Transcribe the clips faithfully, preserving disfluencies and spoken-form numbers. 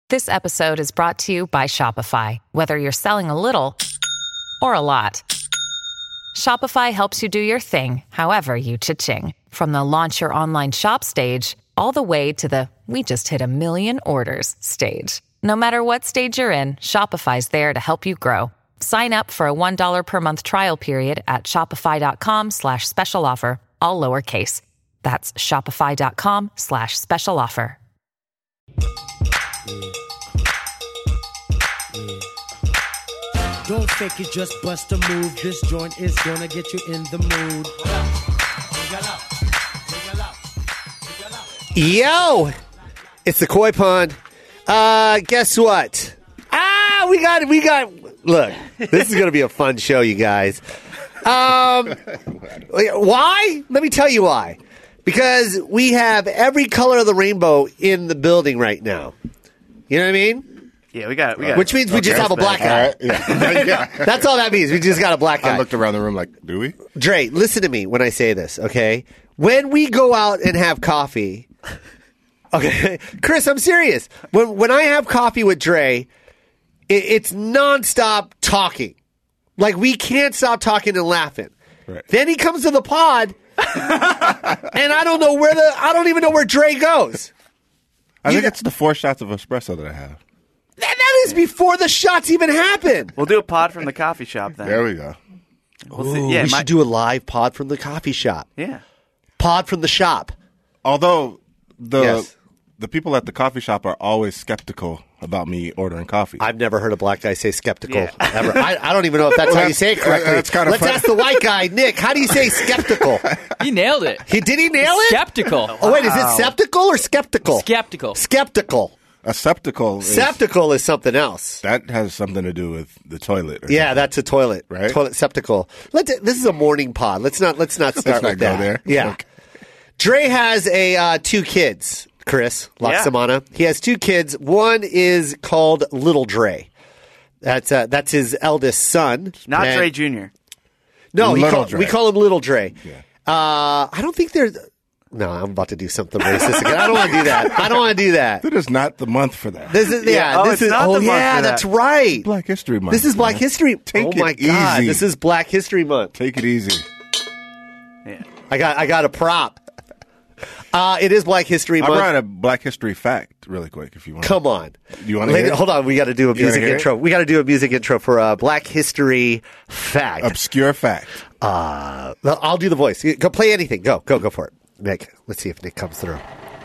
This episode is brought to you by Shopify. Whether you're selling a little or a lot, Shopify helps you do your thing, however you cha-ching. From the launch your online shop stage, all the way to the we just hit a million orders stage. No matter what stage you're in, Shopify's there to help you grow. Sign up for a one dollar per month trial period at shopify.com slash special offer, all lowercase. That's shopify.com slash special offer. Don't fake it, just bust a move. This joint is gonna get you in the mood. Yo, it's the Koi Pond. Uh, guess what? Ah, we got, we got, look, this is going to be a fun show, you guys. Um, why? Let me tell you why. Because we have every color of the rainbow in the building right now. You know what I mean? Yeah, we got, we got Which means we okay, just have a black guy. Right, yeah. yeah. That's all that means. We just got a black guy. I looked around the room like, do we? Dre, listen to me when I say this, okay? When we go out and have coffee, okay, Chris, I'm serious. When when I have coffee with Dre, it, it's nonstop talking. Like, we can't stop talking and laughing. Right. Then he comes to the pod, and I don't know where the I don't even know where Dre goes. I You think got- it's the four shots of espresso that I have. That, that is before the shots even happen. We'll do a pod from the coffee shop then. There we go. We'll Ooh, see. Yeah, we my- should do a live pod from the coffee shop. Yeah. Pod from the shop. Although the Yes. the people at the coffee shop are always skeptical about me ordering coffee. I've never heard a black guy say skeptical Yeah. ever. I, I don't even know if that's Well, how you say it that's- correctly. that's kinda Let's funny. ask the white guy, Nick. How do you say skeptical? He nailed it. He did he nail it? Skeptical. Oh wait, is it skeptical or skeptical? Skeptical. Skeptical. a septical is, Skeptical is something else. that has something to do with the toilet. Or Yeah, something. that's a toilet. Right? Toilet septical. Let's. This is a morning pod. Let's not. Let's not start not with go that. there. Yeah. Okay. Dre has a uh, two kids. Chris Yeah. Laksamana. He has two kids. One is called Little Dre. That's uh, that's his eldest son. Not And- Dre Junior No, he Little call, Dre. we call him Little Dre. Yeah. Uh, I don't think there's. No, I'm about to do something racist again. I don't want to do that. I don't want to do that. That is not the month for that. This is yeah. Yeah, oh, this it's is not oh the month yeah. for that. That's right. Black History Month. This is Black man. History. Take oh it my god, easy. this is Black History Month. Take it easy. Yeah. I got I got a prop. Uh, it is Black History I Month. brought a Black History fact really quick if you want. Come on. You wanna Lady- hear it? Hold on, we got to do a You wanna music hear it? intro. We got to do a music intro for uh, Black History fact. Obscure fact. Uh, I'll do the voice. Go play anything. Go, go, go for it. Nick, let's see if Nick comes through.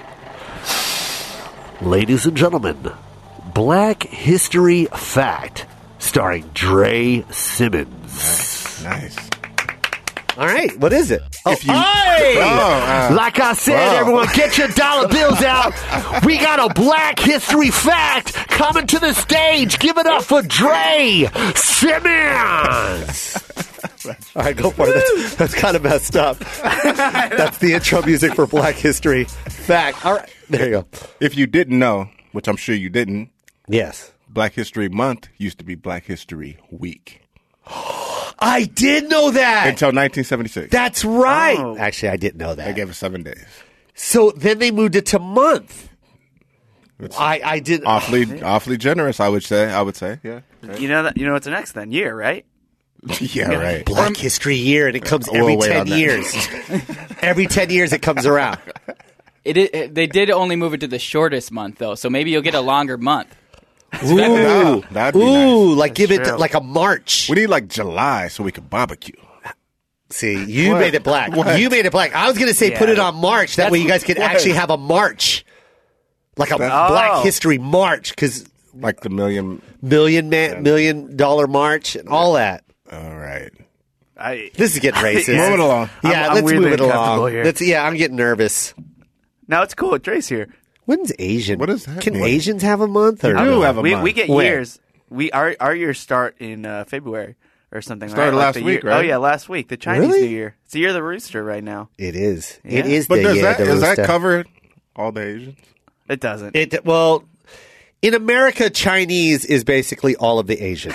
Ladies and gentlemen, Black History Fact, starring Dre Simmons. Nice. All right, what is it? Oh, If you- hey! Oh, uh, like I said, wow. everyone, get your dollar bills out. We got a Black History Fact coming to the stage. Give it up for Dre Simmons. All right, go for it. That's, that's kind of messed up. That's the intro music for Black History Fact. All right, there you go. If you didn't know, which I'm sure you didn't, Yes. Black History Month used to be Black History Week I did know that. until nineteen seventy-six. That's right. Oh. Actually, I didn't know They that. gave us seven days. So then they moved it to month. It's I, I did. awfully, awfully generous. I would say. I would say. Yeah. You know that. You know what's next then? Year, right? yeah. Right. Black History Year, and it comes We'll every wait ten on that. years. Every ten years, it comes around. It, it, they did only move it to the shortest month, though, so maybe you'll get a longer month. Ooh, No, that'd be ooh, nice. like give it true. like a March. We need like July so we could barbecue. See, you What? made it black. What? You made it black. I was going to say Yeah. put it on March. That way, you guys could what? actually have a march, like a That's- Black Oh. History March, because Like the million. million man, million dollar march and all that. All right. I. This is getting racist. Yeah. Move it along. Yeah, I'm- I'm let's weirdly move it uncomfortable along. here. Let's, yeah, I'm getting nervous. No, it's cool. Dre's here. When's Asian? What does that Can mean? Asians have a month? Or We do have a we month. we get When? years. We our our years start in uh, February or something. Started right? Like last the week, year- right? Oh yeah, last week. The Chinese Really? New Year. It's the year of the rooster right now. It is. Yeah. It is. But the does year that of the does that rooster. cover all the Asians? It doesn't. It well, in America, Chinese is basically all of the Asians.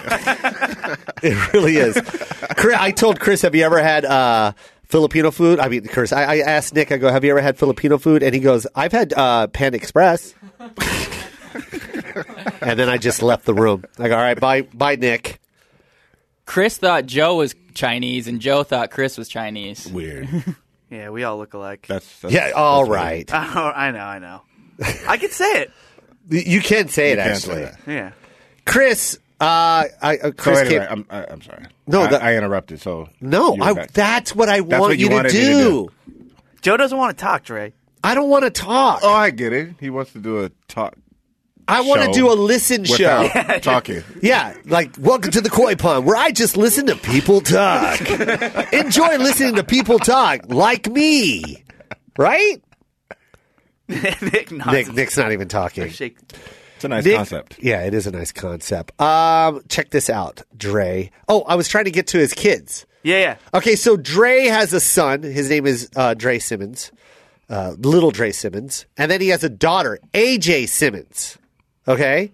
It really is. Chris, I told Chris, "Have you ever had uh, Filipino food?" I mean, Chris, I, I asked Nick. I go, "Have you ever had Filipino food?" And he goes, "I've had uh, Panda Express." And then I just left the room. Like, all right, bye, bye, Nick. Chris thought Joe was Chinese, and Joe thought Chris was Chinese. Weird. Yeah, we all look alike. That's, that's Yeah, all that's right. Oh, I know, I know. I can say it. You can say it, You can actually. say that. Yeah. Chris, uh, I, uh, So Chris anyway, came. I'm, I, I'm sorry. No, I, that- I interrupted. So No, you were I, back. that's what I That's want what you you to wanted me to do. do. Joe doesn't want to talk, Dre. I don't want to talk. Oh, I get it. He wants to do a talk. I want to show do a listen show. without talking. Yeah, like welcome to the Koi Pond, where I just listen to people talk. Enjoy listening to people talk, like me, right? Nick, nods. Nick, Nick's not even talking. Shake. It's a nice Nick- concept. Yeah, it is a nice concept. Um, check this out, Dre. Oh, I was trying to get to his kids. Yeah, yeah. Okay, so Dre has a son. His name is uh, Dre Simmons, uh, little Dre Simmons, and then he has a daughter, A J Simmons. Okay,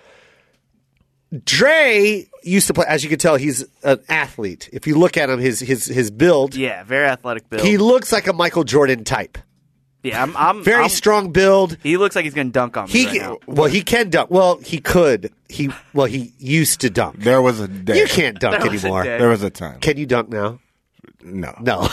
Dre used to play. As you can tell, he's an athlete. If you look at him, his his his build, Yeah, very athletic build. he looks like a Michael Jordan type. yeah, I'm, I'm Very I'm- strong build. He looks like he's going to dunk on me He right can, now. well, he can dunk. Well, he could. He well, he used to dunk. There was a day. You can't dunk There was a anymore. day. There was a time. Can you dunk now? No. No.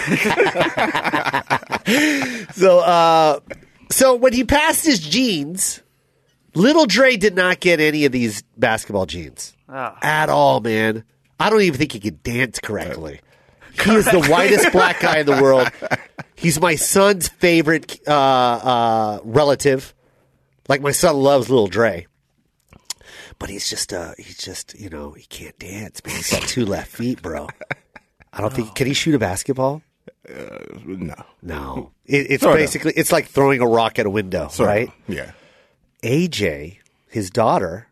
so, uh, so when he passed his jeans, little Dre did not get any of these basketball jeans Oh. at all, man. I don't even think he could dance correctly. He is the whitest black guy in the world. He's my son's favorite uh, uh, relative. Like my son loves little Dre. But he's just, uh, he's just, you know, he can't dance, man. He's got two left feet, bro. I don't think, can he shoot a basketball? No. No. It, it's Sort of. basically, it's like throwing a rock at a window, Sort of. right? Yeah. A J, his daughter,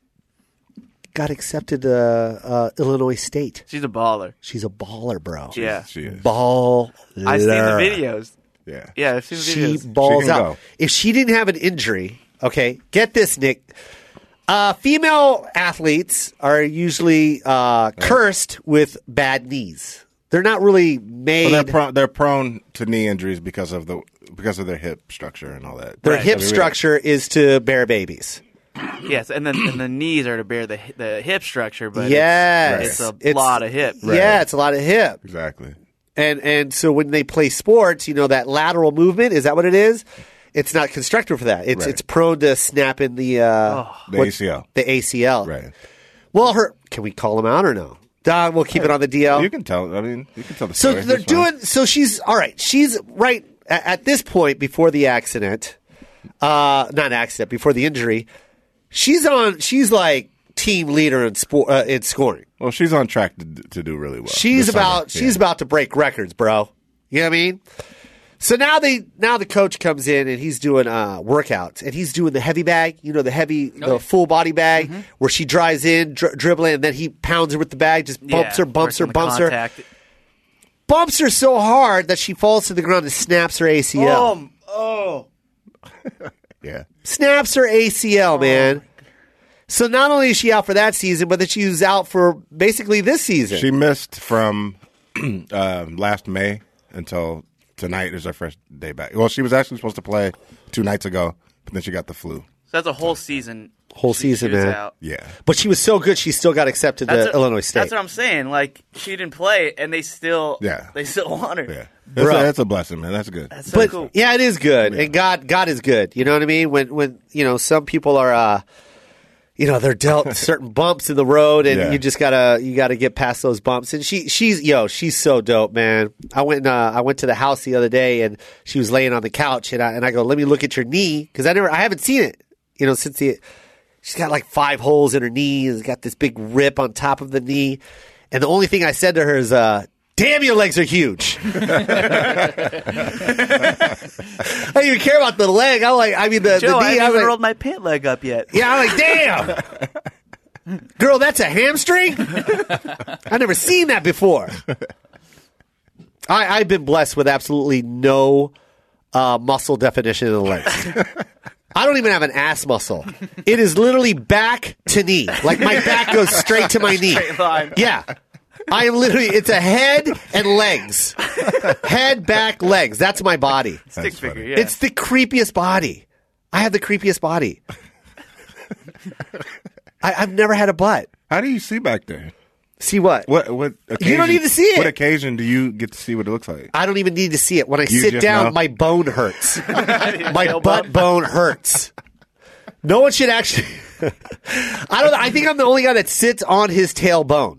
got accepted to uh, Illinois State. She's a baller. She's a baller, bro. Yeah. She is. Baller. I've seen the videos. Yeah. Yeah, I've seen the She videos. balls She can out. go. If she didn't have an injury, okay, get this, Nick. Uh, female athletes are usually uh, cursed with bad knees. They're not really made. Well, they're prone, they're prone to knee injuries because of the because of their hip structure and all that. their Right. hip I mean, structure is to bear babies. Yes, and then and the knees are to bear the the hip structure, but Yes. it's, it's a lot of hip. Yeah, it's a lot of hip. Exactly. And and so when they play sports, you know, that lateral movement, is that what it is? It's not constructed for that. It's Right. it's prone to snapping the uh, The what- A C L. The A C L. Right. Well, her can we call him out or no? Don, we'll keep it on the D L. You can tell. I mean, you can tell the So story. they're It's fine. doing. So she's all right. She's right at, at this point before the accident. Uh, not accident before the injury. She's on. She's like team leader in sport uh, in scoring. Well, she's on track to, to do really well. She's this about. summer. She's Yeah. about to break records, bro. You know what I mean? So now they now the coach comes in and he's doing uh, workouts and he's doing the heavy bag, you know, the heavy, the yeah. full body bag where she drives in, dri- dribbling, and then he pounds her with the bag, just bumps her, Yeah, bumps her, working the bumps her, contact. bumps her so hard that she falls to the ground and snaps her A C L. Oh, oh. Yeah. Snaps her A C L, man. So not only is she out for that season, but that she's out for basically this season. She missed from uh, last May until tonight is her first day back. Well, she was actually supposed to play two nights ago, but then she got the flu. So that's a whole season. Whole she- season, she was man. out. Yeah. But she was so good, she still got accepted to That's what- Illinois State. That's what I'm saying. Like she didn't play, and they still, Yeah. they still want her. Yeah. That's Bro. a, that's a blessing, man. That's good. That's so but cool. yeah, it is good, and God, God is good. You know what I mean? When, when you know, some people are, uh, you know, they're dealt certain bumps in the road, and Yeah. you just gotta, you gotta get past those bumps. And she, she's, yo, she's so dope, man. I went, uh, I went to the house the other day, and she was laying on the couch, and I, and I go, let me look at your knee, because I never, I haven't seen it, you know, since the. She's got like five holes in her knee. She's got this big rip on top of the knee. And the only thing I said to her is, uh, damn, your legs are huge. I don't even care about the leg. I'm like, I mean, the, Joe, the I knee. haven't I'm even like, rolled my pant leg up yet. yeah, I'm like, damn. Girl, that's a hamstring? I've never seen that before. I, I've been blessed with absolutely no uh, muscle definition in the legs. I don't even have an ass muscle. It is literally back to knee. Like my back goes straight to my knee. Straight line. Yeah. I am literally, it's a head and legs. Head, back, legs. That's my body. Stick That's figure. funny. Yeah. It's the creepiest body. I have the creepiest body. I, I've never had a butt. How do you see back there? See what? What what occasion, You don't need to see it. What occasion do you get to see what it looks like? I don't even need to see it. When I You sit just down, know? my bone hurts. My butt bone hurts. No one should actually. I don't. I think I'm the only guy that sits on his tailbone,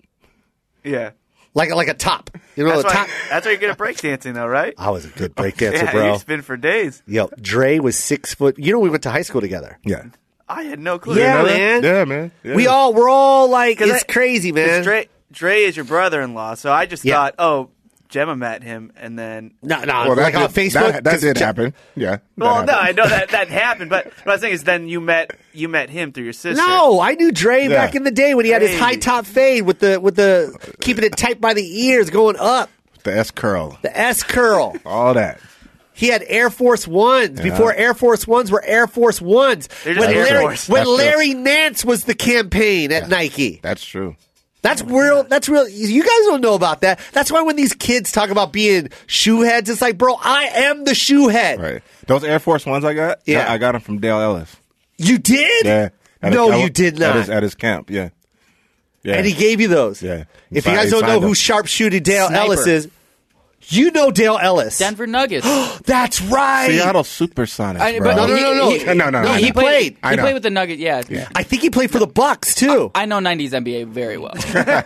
Yeah. like like a top. You know, That's the why, top. that's why you're good at breakdancing, though, right? I was a good breakdancer, Yeah, bro. you spin for days. Yo, Dre was six foot. You know, we went to high school together. Yeah. I had no clue. Yeah, You know that? man. Yeah, man. Yeah. We all we're all like, 'Cause it's I- crazy, 'cause man. Dre, Dre is your brother-in-law, so I just Yeah. thought, oh, Gemma met him, and then. No, no, Well, like that on did, Facebook. That, that 'cause did Je- happen. Yeah. that Well, no, I happened. know that that happened, but what I was saying is then you met you met him through your sister. No, I knew Dre Yeah. back in the day when he had his Crazy. high top fade with the with the keeping it tight by the ears, going up, The S curl. the S curl. All that. He had Air Force Ones before Air Force Ones were Air Force Ones. They're just when Air Larry, Force. when That's true. Larry Nance was the campaign at Nike. That's true. That's real. That's real. You guys don't know about that. That's why when these kids talk about being shoe heads, it's like, bro, I am the shoe head. Right. Those Air Force Ones I got, Yeah. I got them from Dale Ellis. You did? Yeah. At No, his- you did At not. his, at his camp, yeah. Yeah. And he gave you those. Yeah. He If you signed- guys he don't know signed who them. sharpshooter Dale Sniper. Ellis is, you know Dale Ellis. Denver Nuggets. That's right. Seattle Supersonics, I- bro. but No, no, no, no. He, No, no, no, No, I he know. played. I He know. played with the Nuggets. Yeah. I think he played for the Bucks too. I know nineties N B A very well.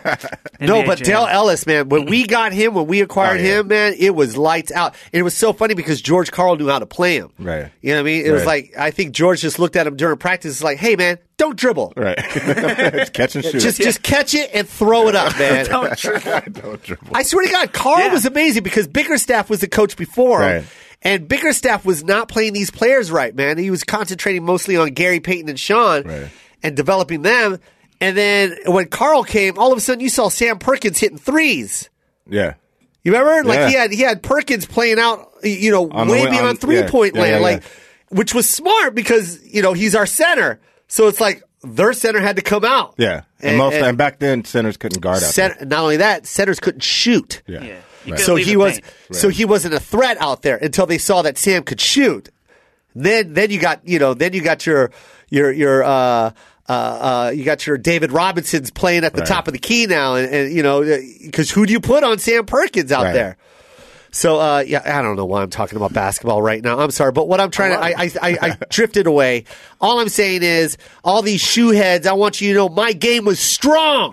No, N B A but Jam. Dale Ellis, man, when we got him, when we acquired Oh, yeah. him, man, it was lights out. And it was so funny because George Karl knew how to play him. Right. You know what I mean? It was Right. like, I think George just looked at him during practice. It's like, hey, man, don't dribble. Right. It's catch and shoot. Just, just catch it and throw it up, man. Don't trip. Don't dribble. I swear to God, Carl Yeah. was amazing because Bickerstaff was the coach before him. Right. And Bickerstaff was not playing these players right, man. He was concentrating mostly on Gary Payton and Sean Right. and developing them. And then when Carl came, all of a sudden you saw Sam Perkins hitting threes. Yeah. You remember? Like Yeah. he had he had Perkins playing out, you know, On the way way- beyond on- three point yeah, yeah, land, yeah, like, which was smart because you know he's our center. So it's like their center had to come out. Yeah. And, And- most and- and back then centers couldn't guard out Center, not only that, centers couldn't shoot. there. Yeah. Yeah. You Right. couldn't So leave he the was paint. so he wasn't a threat out there until they saw that Sam could shoot. Then then you got you know then you got your your your uh uh, uh you got your David Robinsons playing at the Right. top of the key now, and, and you know because who do you put on Sam Perkins out Right. there? So uh yeah, I don't know why I'm talking about basketball right now. I'm sorry, but what I'm trying to I I, I I drifted away. All I'm saying is all these shoe heads. I want you to know my game was strong.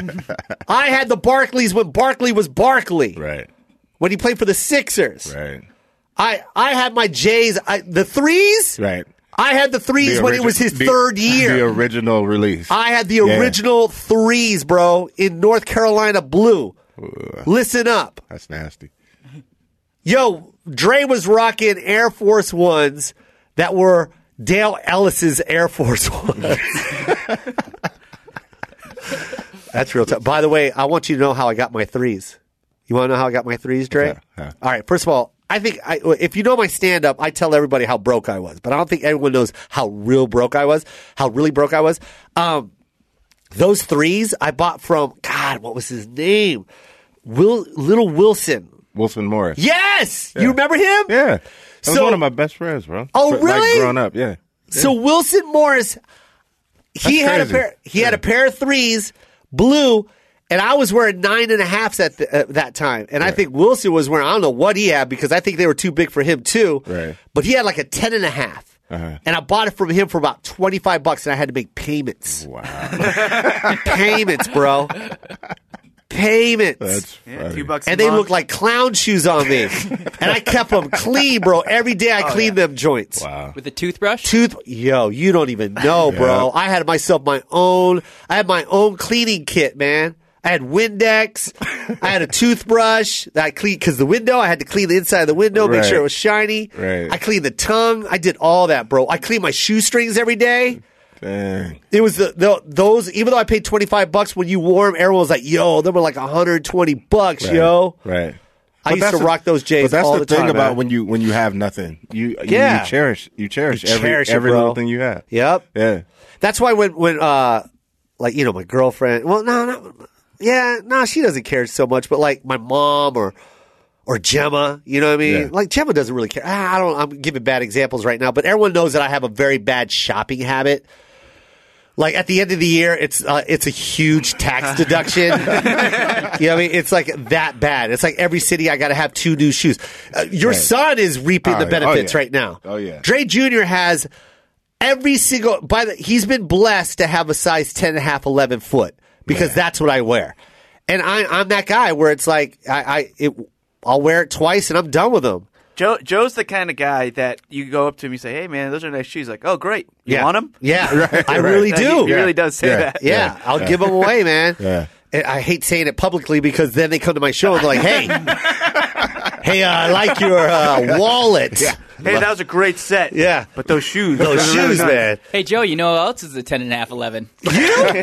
I had the Barclays when Barkley was Barkley Right. when he played for the Sixers. Right. I I had my J's. I, the threes. Right. I had the threes The when it origi- was his the- third year. The original release. I had the Yeah. original threes, bro, in North Carolina blue. Listen up. That's nasty. Yo, Dre was rocking Air Force Ones that were Dale Ellis's Air Force Ones. That's real tough. By the way, I want you to know how I got my threes. You want to know how I got my threes, Dre? Yeah, yeah. All right. First of all, I think I, if you know my stand up, I tell everybody how broke I was, but I don't think everyone knows how real broke I was, how really broke I was. Um, those threes I bought from, God, what was his name? Will Little Wilson. Wilson Morris. Yes. Yeah. You remember him? Yeah. That was So- one of my best friends, bro. Oh, Like, really? growing up, yeah. So Wilson Morris, he That's had a crazy. pair. He had Yeah. a pair of threes, blue, and I was wearing nine and a halfs at the, uh, that time. And I think Wilson was wearing. I don't know what he had because I think they were too big for him too. Right. But he had like a ten and a half. Uh-huh. And I bought it from him for about twenty five bucks, and I had to make payments. Wow. Payments, bro. Payments. That's Yeah, funny. two bucks. and a they month. looked like clown shoes on me. And I kept them clean, bro. Every day I cleaned them joints. Wow. With a toothbrush? Tooth, yo, you don't even know, bro. Yeah. I had myself my own. I had my own cleaning kit, man. I had Windex. I had a toothbrush that I cleaned because the window. I had to clean the inside of the window, make Right. sure it was shiny. Right. I cleaned the tongue. I did all that, bro. I cleaned my shoestrings every day. Dang. It was the, the those. Even though I paid twenty five bucks when you wore them, everyone was like, "Yo, they were like one hundred twenty bucks, Right. yo." Right. I But used that's to the- rock those J's But that's all the, the thing time, about man. when you when you have nothing. You you, Yeah. you cherish you cherish You every cherish it, every bro. little thing you have. Yep. Yeah. That's why when when uh like you know my girlfriend, well no no yeah no she doesn't care so much, but like my mom or or Gemma, you know what I mean? Yeah. Like Gemma doesn't really care. Ah, I don't. I'm giving bad examples right now, but everyone knows that I have a very bad shopping habit. Like at the end of the year, it's uh, it's a huge tax deduction. You know what I mean? It's like that bad. It's like every city I got to have two new shoes. Uh, your Right. son is reaping Oh, the yeah. benefits Oh, yeah. right now. Oh, yeah. Dre Junior has every single. By the he's been blessed to have a size ten and a half, eleven foot because Yeah. that's what I wear, and I, I'm that guy where it's like I, I it, I'll wear it twice and I'm done with them. Joe Joe's the kind of guy that you go up to him, you say, "Hey, man, those are nice shoes." Like, "Oh, great, you yeah. want them?" Yeah, I really He- do. He, really does say Yeah. that. Yeah, Yeah. I'll Yeah. give them away, man. Yeah. And I hate saying it publicly because then they come to my show and they're like, "Hey, hey, uh, I like your uh, wallet." Yeah. Hey, that was a great set. Yeah. but those shoes, Those those are really shoes, nice. man. Hey, Joe, you know who else is a ten and a half, eleven? Are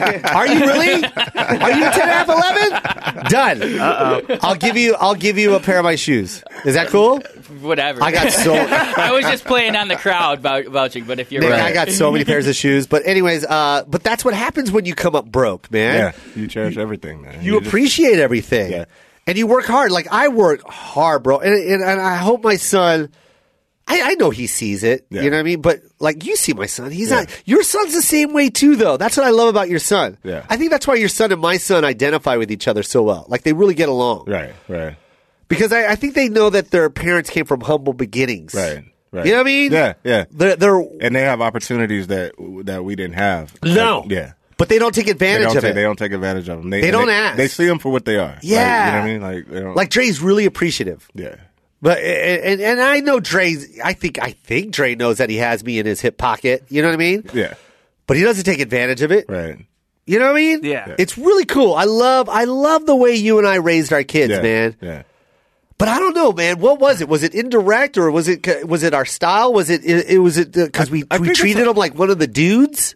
you really? Are you ten and a half, eleven? Done. Uh oh. I'll give you. I'll give you a pair of my shoes. Is that cool? Whatever. I got so. I was just playing on the crowd vou- vouching, but if you're Nick, right. I got so many pairs of shoes. But anyways, uh, but that's what happens when you come up broke, man. Yeah, you cherish everything, man. You just- appreciate everything. Yeah. And you work hard. Like I work hard, bro. And, and, and I hope my son, I, I know he sees it. Yeah. You know what I mean? But like you see my son, he's Yeah. not, your son's the same way too, though. That's what I love about your son. Yeah. I think that's why your son and my son identify with each other so well. Like they really get along. Right, right, Because I, I think they know that their parents came from humble beginnings. right, right. You know what I mean? Yeah, yeah. They're, they're And they have opportunities that that we didn't have. no. Like, yeah. But they don't take They advantage don't, of take, it. they don't take advantage of them. They and don't they, ask. They see them for what they are. Yeah. Like, you know what I mean? Like, they don't, Like Dre's really appreciative. yeah. But and, and I know Dre's. I think I think Dre knows that he has me in his hip pocket. You know what I mean? Yeah. But he doesn't take advantage of it. Right. You know what I mean? Yeah. It's really cool. I love I love the way you and I raised our kids, Yeah. man. Yeah. But I don't know, man. What was it? Was it indirect or was it was it our style? Was it it, it was it because we I we think it's treated a- him like one of the dudes?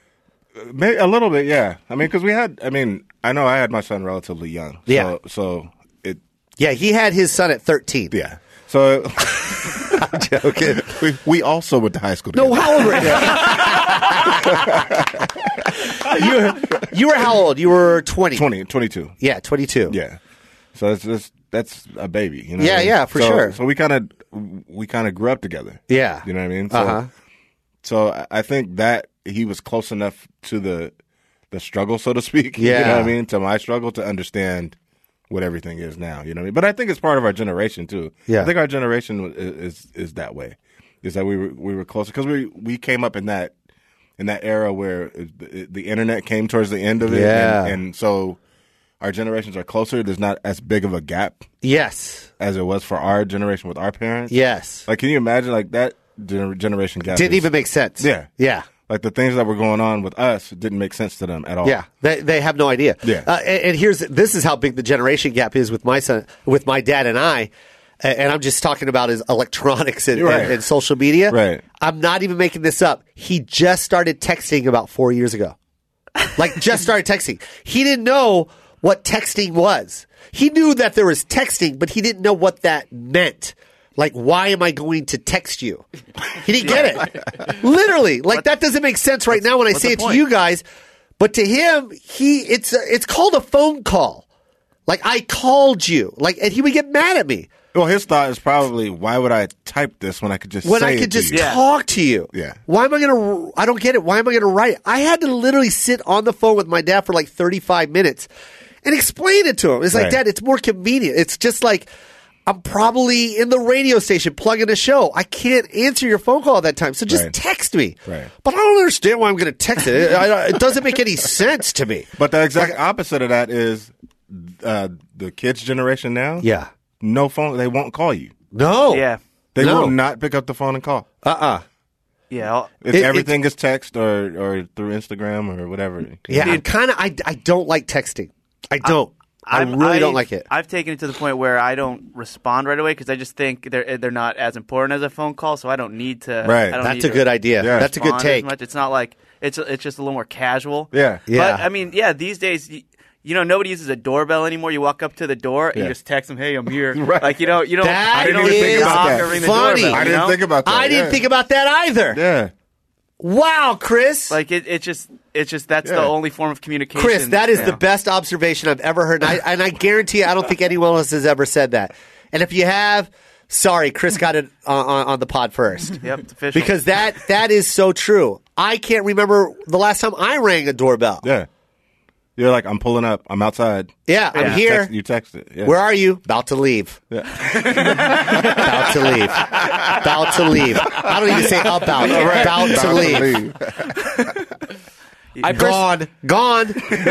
Maybe a little bit, yeah. I mean, because we had, I mean, I know I had my son relatively young. So, Yeah. So it, Yeah, he had his son at thirteen. yeah. So I'm joking. we, we also went to high school No, together. how old were you? you, were, you were how old? You were twenty. twenty, twenty-two. Yeah, twenty-two. Yeah. So that's that's, that's a baby, you know. Yeah, what I mean? yeah, for So- sure. So we kind of we kind of grew up together. Yeah. You know what I mean? So, Uh-huh. So I- I think that he was close enough to the the struggle, so to speak. You Yeah. know what I mean? To my struggle to understand what everything is now. You know what I mean? But I think it's part of our generation too. Yeah. I think our generation is is, is that way. Is that we were we were closer because we we came up in that in that era where the, the internet came towards the end of it. Yeah. And, and so our generations are closer. There's not as big of a gap Yes. as it was for our generation with our parents. Yes. Like, can you imagine like that gener- generation gap? Didn't is- even make sense. Yeah. Yeah. Like the things that were going on with us didn't make sense to them at all. Yeah, they they have no idea. Yeah. uh, and, and here's this is how big the generation gap is with my son, with my dad and I, A- and I'm just talking about his electronics and, Right. and, and social media. Right. I'm not even making this up. He just started texting about four years ago, like just started texting. He didn't know what texting was. He knew that there was texting, but he didn't know what that meant. Like, why am I going to text you? He didn't get it. Literally. Like, that doesn't make sense right now when I what's say the it to point? you guys. But to him, he it's a, it's called a phone call. Like, I called you. Like, and he would get mad at me Well, his thought is probably, why would I type this when I could just when say I it could to just you? Yeah. talk to you. Yeah. Why am I going to, I don't get it. Why am I going to write it? I had to literally sit on the phone with my dad for like thirty-five minutes and explain it to him. It's like, Right. Dad, it's more convenient. It's just like, I'm probably in the radio station plugging a show. I can't answer your phone call at that time, so just Right. text me. Right. But I don't understand why I'm going to text it. It, I- it doesn't make any sense to me. But the exact opposite of that is uh, the kids' generation now. Yeah. No phone. They won't call you. No. Yeah, They No. will not pick up the phone and call. Uh-uh. yeah. I'll- It's, It- everything is text or, or through Instagram or whatever. Yeah, I'm kind of, I, I don't like texting. I don't. I, I've- really I- don't like it. I've taken it to the point where I don't respond right away because I just think they're they're not as important as a phone call, so I don't need to. Right. I don't That's need a to good idea. Yeah. That's a good respond as take. much. It's not like it's it's just a little more casual. Yeah. Yeah. But I mean, yeah, these days. You, you know, nobody uses a doorbell anymore. You walk up to the door and Yeah. you just text them, "Hey, I'm here." Right. Like you don't, you don't. That you don't is even think about knock that. or ring the Funny. doorbell, I you didn't know? think about that. I didn't yeah. think about that either. Yeah. Wow, Chris. Like it, it just, it's just that's Yeah. the only form of communication. Chris, that is you the know? best observation I've ever heard. And I, and I guarantee you, I don't think anyone else has ever said that. And if you have, Sorry, Chris got it on, on, on the pod first. Yep, it's official. Because that that is so true. I can't remember the last time I rang a doorbell. Yeah. You're like, I'm pulling up. I'm outside. Yeah, I'm Yeah. here. Text, you text it. Yeah. Where are you? About to leave. Yeah. About to leave. About to leave. I don't even say about. About to About to leave. leave. I pers- Gone. Gone.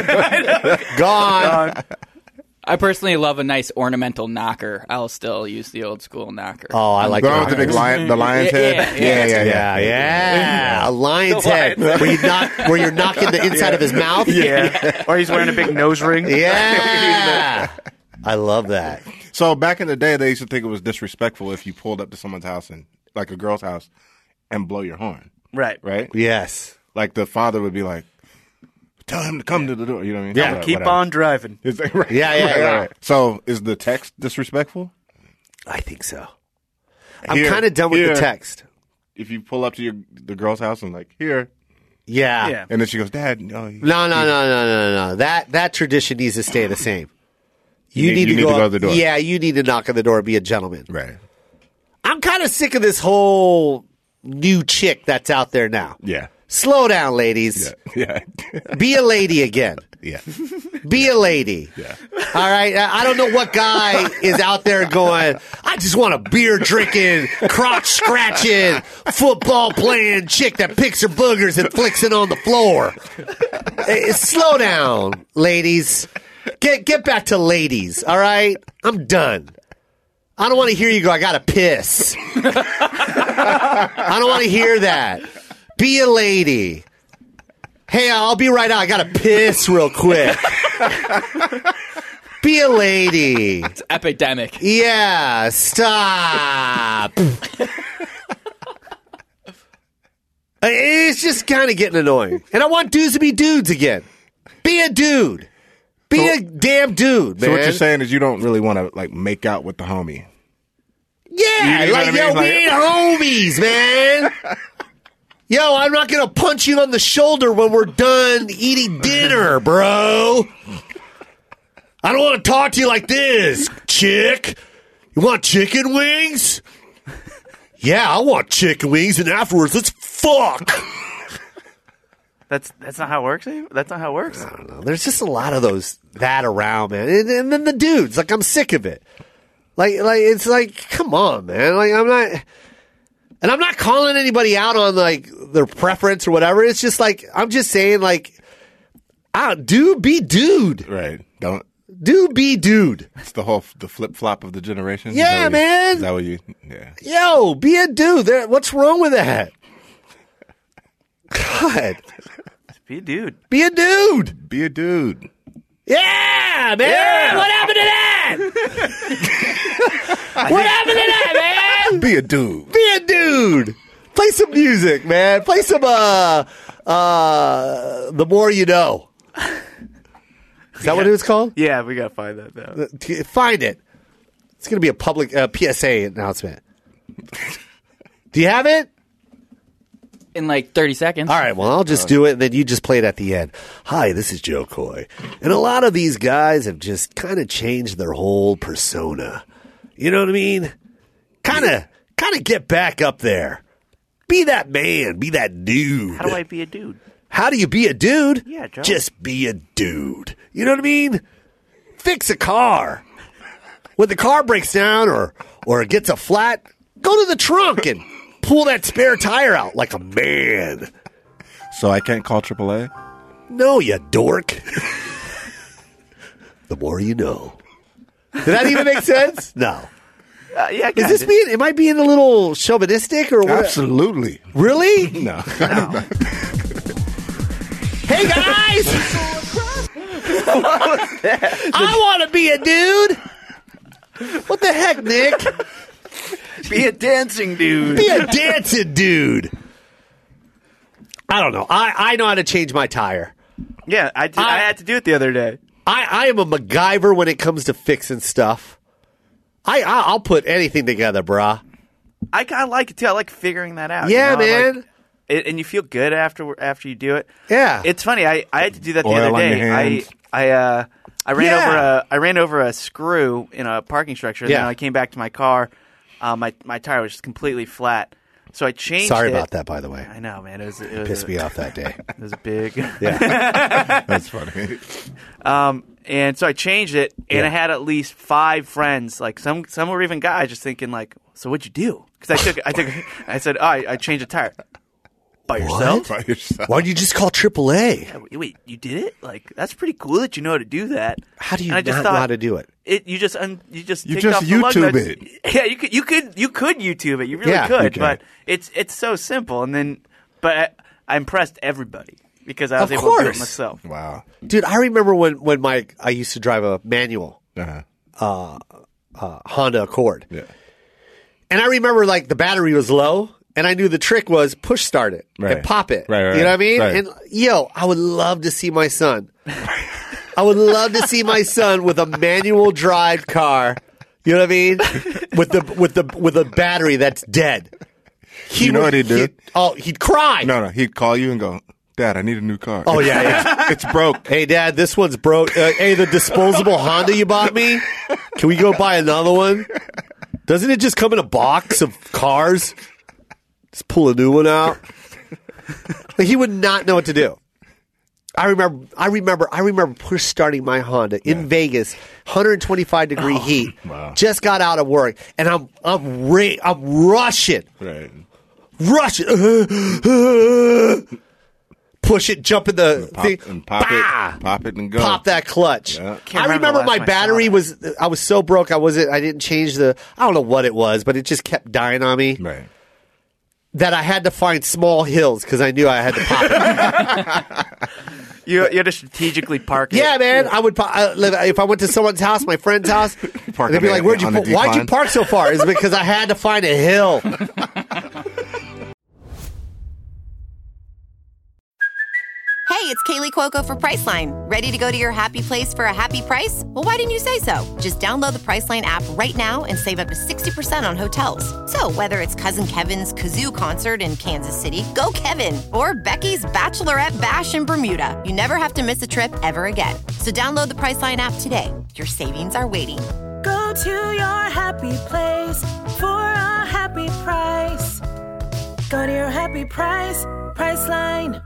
Gone. I personally love a nice ornamental knocker. I'll still use the old school knocker. Oh, I like The, the that. big lion, the lion's Yeah, head. yeah, yeah, Yeah, yeah. A lion's head. Where you knock where you're knocking the inside of his mouth. yeah. Or he's wearing a big nose ring. Yeah. I love that. So back in the day, they used to think it was disrespectful if you pulled up to someone's house and like a girl's house and blow your horn, Right. right? Yes. Like the father would be like, "Tell him to come to the door." You know what I mean? Yeah. Or Keep whatever. on driving. It's like, right, Yeah, yeah, right, yeah. right, right. So is the text disrespectful? I think so. I'm Here- kind of done with here, the text. If you pull up to your the girl's house and like here, Yeah. Yeah. and then she goes, "Dad, no, you- No, no, no, no, no, no. That that tradition needs to stay the same. You, need- need, you to, need go, to go to the door. Yeah, you need to knock on the door and be a gentleman. right, I'm kind of sick of this whole new chick that's out there now. yeah, Slow down, ladies. yeah, Be a lady again. yeah, Be a lady. yeah." All right. I I don't know what guy is out there going, I just want a beer drinking, crotch scratching, football playing chick that picks her boogers and flicks it on the floor. Hey, slow down, ladies. Get get back to ladies. All right. I'm done. I don't want to hear you go, I got to piss. I don't want to hear that. Be a lady. Hey, I'll be right out. I got to piss real quick. Be a lady. It's epidemic. Yeah, stop. It's just kind of getting annoying. And I want dudes to be dudes again. Be a dude. Be So- a damn dude, man. So what you're saying is you don't really want to like make out with the homie. Yeah, You know like, what I yo, mean? we Like- ain't homies, man. Yo, I'm not going to punch you on the shoulder when we're done eating dinner, bro. I don't want to talk to you like this, chick. You want chicken wings? Yeah, I want chicken wings, and afterwards, let's fuck. That's that's not how it works. eh? That's not how it works. I don't know. There's just a lot of those that around, man. And, and then the dudes, like, I'm sick of it. Like, like it's like, come on, man. Like, I'm not, and I'm not calling anybody out on like their preference or whatever. It's just like I'm just saying, like, ah, dude, be dude, Right. Don't. do be dude. It's the whole the flip flop of the generation. Is Yeah, that what you- man. Is that what you? Yeah. Yo, be a dude. There, what's wrong with that? God, Be a dude. be a dude. Be a dude. Yeah, man. What happened to that? What happened to that, man? Be a dude. Be a dude. Play some music, man. Play some uh uh The More You Know. Is that what it was called? Yeah, we gotta find that now. T- Find it. It's going to be a public uh, P S A announcement. Do you have it? In like thirty seconds. All right, well, I'll just do it, and then you just play it at the end. Hi, this is Joe Coy. And a lot of these guys have just kind of changed their whole persona. You know what I mean? Kind of kind of get back up there. Be that man. Be that dude. How do I be a dude? How do you be a dude? Yeah, Joe. Just be a dude. You know what I mean? Fix a car. When the car breaks down or or it gets a flat, go to the trunk and pull that spare tire out like a man. So I can't call triple A? No, you dork. The more you know. Did that even make sense? No. Uh, yeah, Is this being, am I being a little chauvinistic or what? Absolutely. Really? No. Hey guys! I want to be a dude. What the heck, Nick? be a dancing dude? Be a dancing dude. I don't know. I, I know how to change my tire. Yeah, I, did, I, I- had to do it the other day. I, I am a MacGyver when it comes to fixing stuff. I, I I'll put anything together, brah. I kind of like it too. I like figuring that out. Yeah, you know? I man. like- it, and you feel good after after you do it. Yeah. It's funny. I, I had to do that the Oil other on your day. I hands. I uh I ran Yeah. over a I ran over a screw in a parking structure. Yeah. Then I came back to my car, uh, my my tire was just completely flat. So I changed. Sorry it. about that, by the way. I know, man. It was. It was Pissed a, me off that day. It was a big. Yeah. That's funny. Um, and so I changed it, and Yeah. I had at least five friends. Like some, some were even guys, just thinking like, "So what'd you do?" Because I took, I took, I said, "Oh, I, I changed a tire by yourself." By yourself. Why don't you just call triple A? Yeah, wait, wait, you did it? Like that's pretty cool that you know how to do that. How do you And I not just know thought, how to do it? It you just un, you just You take just off the lug YouTube nuts. it. Yeah, you could you could you could YouTube it. You really Yeah, you could, can. but it's it's so simple. And then, but I, I impressed everybody because I was Of able to do course. it myself. Wow. Dude, I remember when, when my I used to drive a manual Uh-huh. uh, Honda Accord. Yeah. And I remember like the battery was low, and I knew the trick was push start it Right. and pop it. Right, right, you know what I right. mean? Right. And yo, I would love to see my son. I would love to see my son with a manual drive car. You know what I mean? With the with the with a battery that's dead. He You know would- what he'd do? Oh, he'd cry. No, no. He'd call you and go, Dad, I need a new car. Oh yeah, yeah. It's broke. Hey, Dad, this one's broke. Uh, hey, the disposable Honda you bought me, can we go buy another one? Doesn't it just come in a box of cars? Just pull a new one out. Like, he would not know what to do. I remember, I remember, I remember push starting my Honda in Vegas, one hundred twenty-five degree heat. Wow. Just got out of work, and I'm, I'm, ra- I'm rushing. Right. Rush it. Push it, jump in the Pop, thing. and pop Bah! it. Pop it and go. Pop that clutch. Yeah. Can't I remember remember the my last time I battery saw was, I was so broke, I wasn't, I didn't change the, I don't know what it was, but it just kept dying on me Right. that I had to find small hills because I knew I had to pop it. You you had to strategically park it. Yeah, man. I would, pa- I, live- if I went to someone's house, my friend's house, Park they'd be it like, where'd you, on the pa- why'd you decline? park so far? It's because I had to find a hill. Hey, it's Kaylee Cuoco for Priceline. Ready to go to your happy place for a happy price? Well, why didn't you say so? Just download the Priceline app right now and save up to sixty percent on hotels. So whether it's Cousin Kevin's Kazoo Concert in Kansas City, go Kevin, or Becky's Bachelorette Bash in Bermuda, you never have to miss a trip ever again. So download the Priceline app today. Your savings are waiting. Go to your happy place for a happy price. Go to your happy price, Priceline.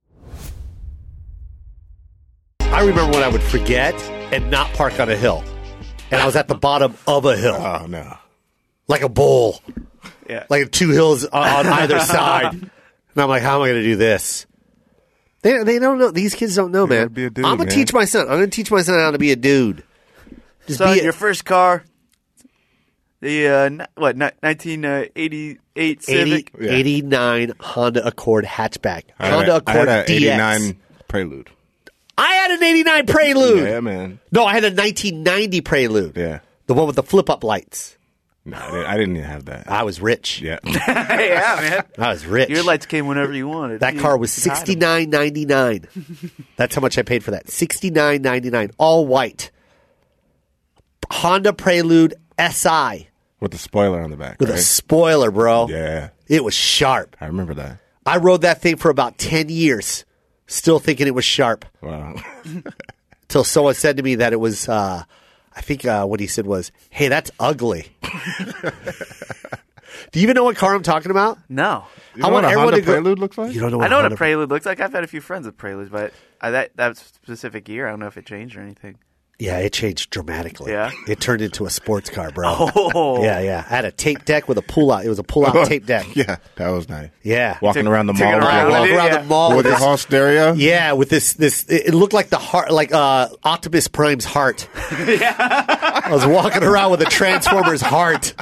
I remember when I would forget and not park on a hill. And I was at the bottom of a hill, Oh, no. like a bowl, Yeah. like two hills on, on either side. And I'm like, how am I going to do this? They they don't know. These kids don't know, gotta man. be a dude, I'm going to man. teach my son. I'm going to teach my son how to be a dude. Just So be a, your first car, the uh, ni- what ni- nineteen eighty-eight eighty, Civic. Yeah. eighty-nine Honda Accord hatchback. I had Honda a- I Accord had a D X. eighty-nine Prelude. I had an eighty-nine Prelude. Yeah, man. No, I had a nineteen ninety Prelude. Yeah. The one with the flip-up lights. No, I didn't, I didn't even have that. I was rich. Yeah. yeah, man. I was rich. Your lights came whenever you wanted. That You car was could hide 'em. sixty-nine ninety-nine. That's how much I paid for that. sixty-nine ninety-nine, all white. Honda Prelude S I With the spoiler on the back, with right? a spoiler, bro. Yeah. It was sharp. I remember that. I rode that thing for about ten years, still thinking it was sharp. Wow. Till someone said to me that it was, uh, I think uh, what he said was, hey, that's ugly. Do you even know what car I'm talking about? No, You I know want what a everyone Honda to go- Prelude looks like? You don't know what I know what Honda a Prelude looks like. I've had a few friends with Preludes, but I, that that specific year, I don't know if it changed or anything. Yeah, it changed dramatically. Yeah? It turned into a sports car, bro. Oh, Yeah, yeah. I had a tape deck with a pull out. It was a pull out tape deck. Yeah, that was nice. Yeah. Walking Took- around the took mall it with around your with Walk it, wall- around yeah. the mall with with your this, whole stereo. yeah, with this this it it looked like the heart like uh Optimus Prime's heart. I was walking around with a Transformer's heart.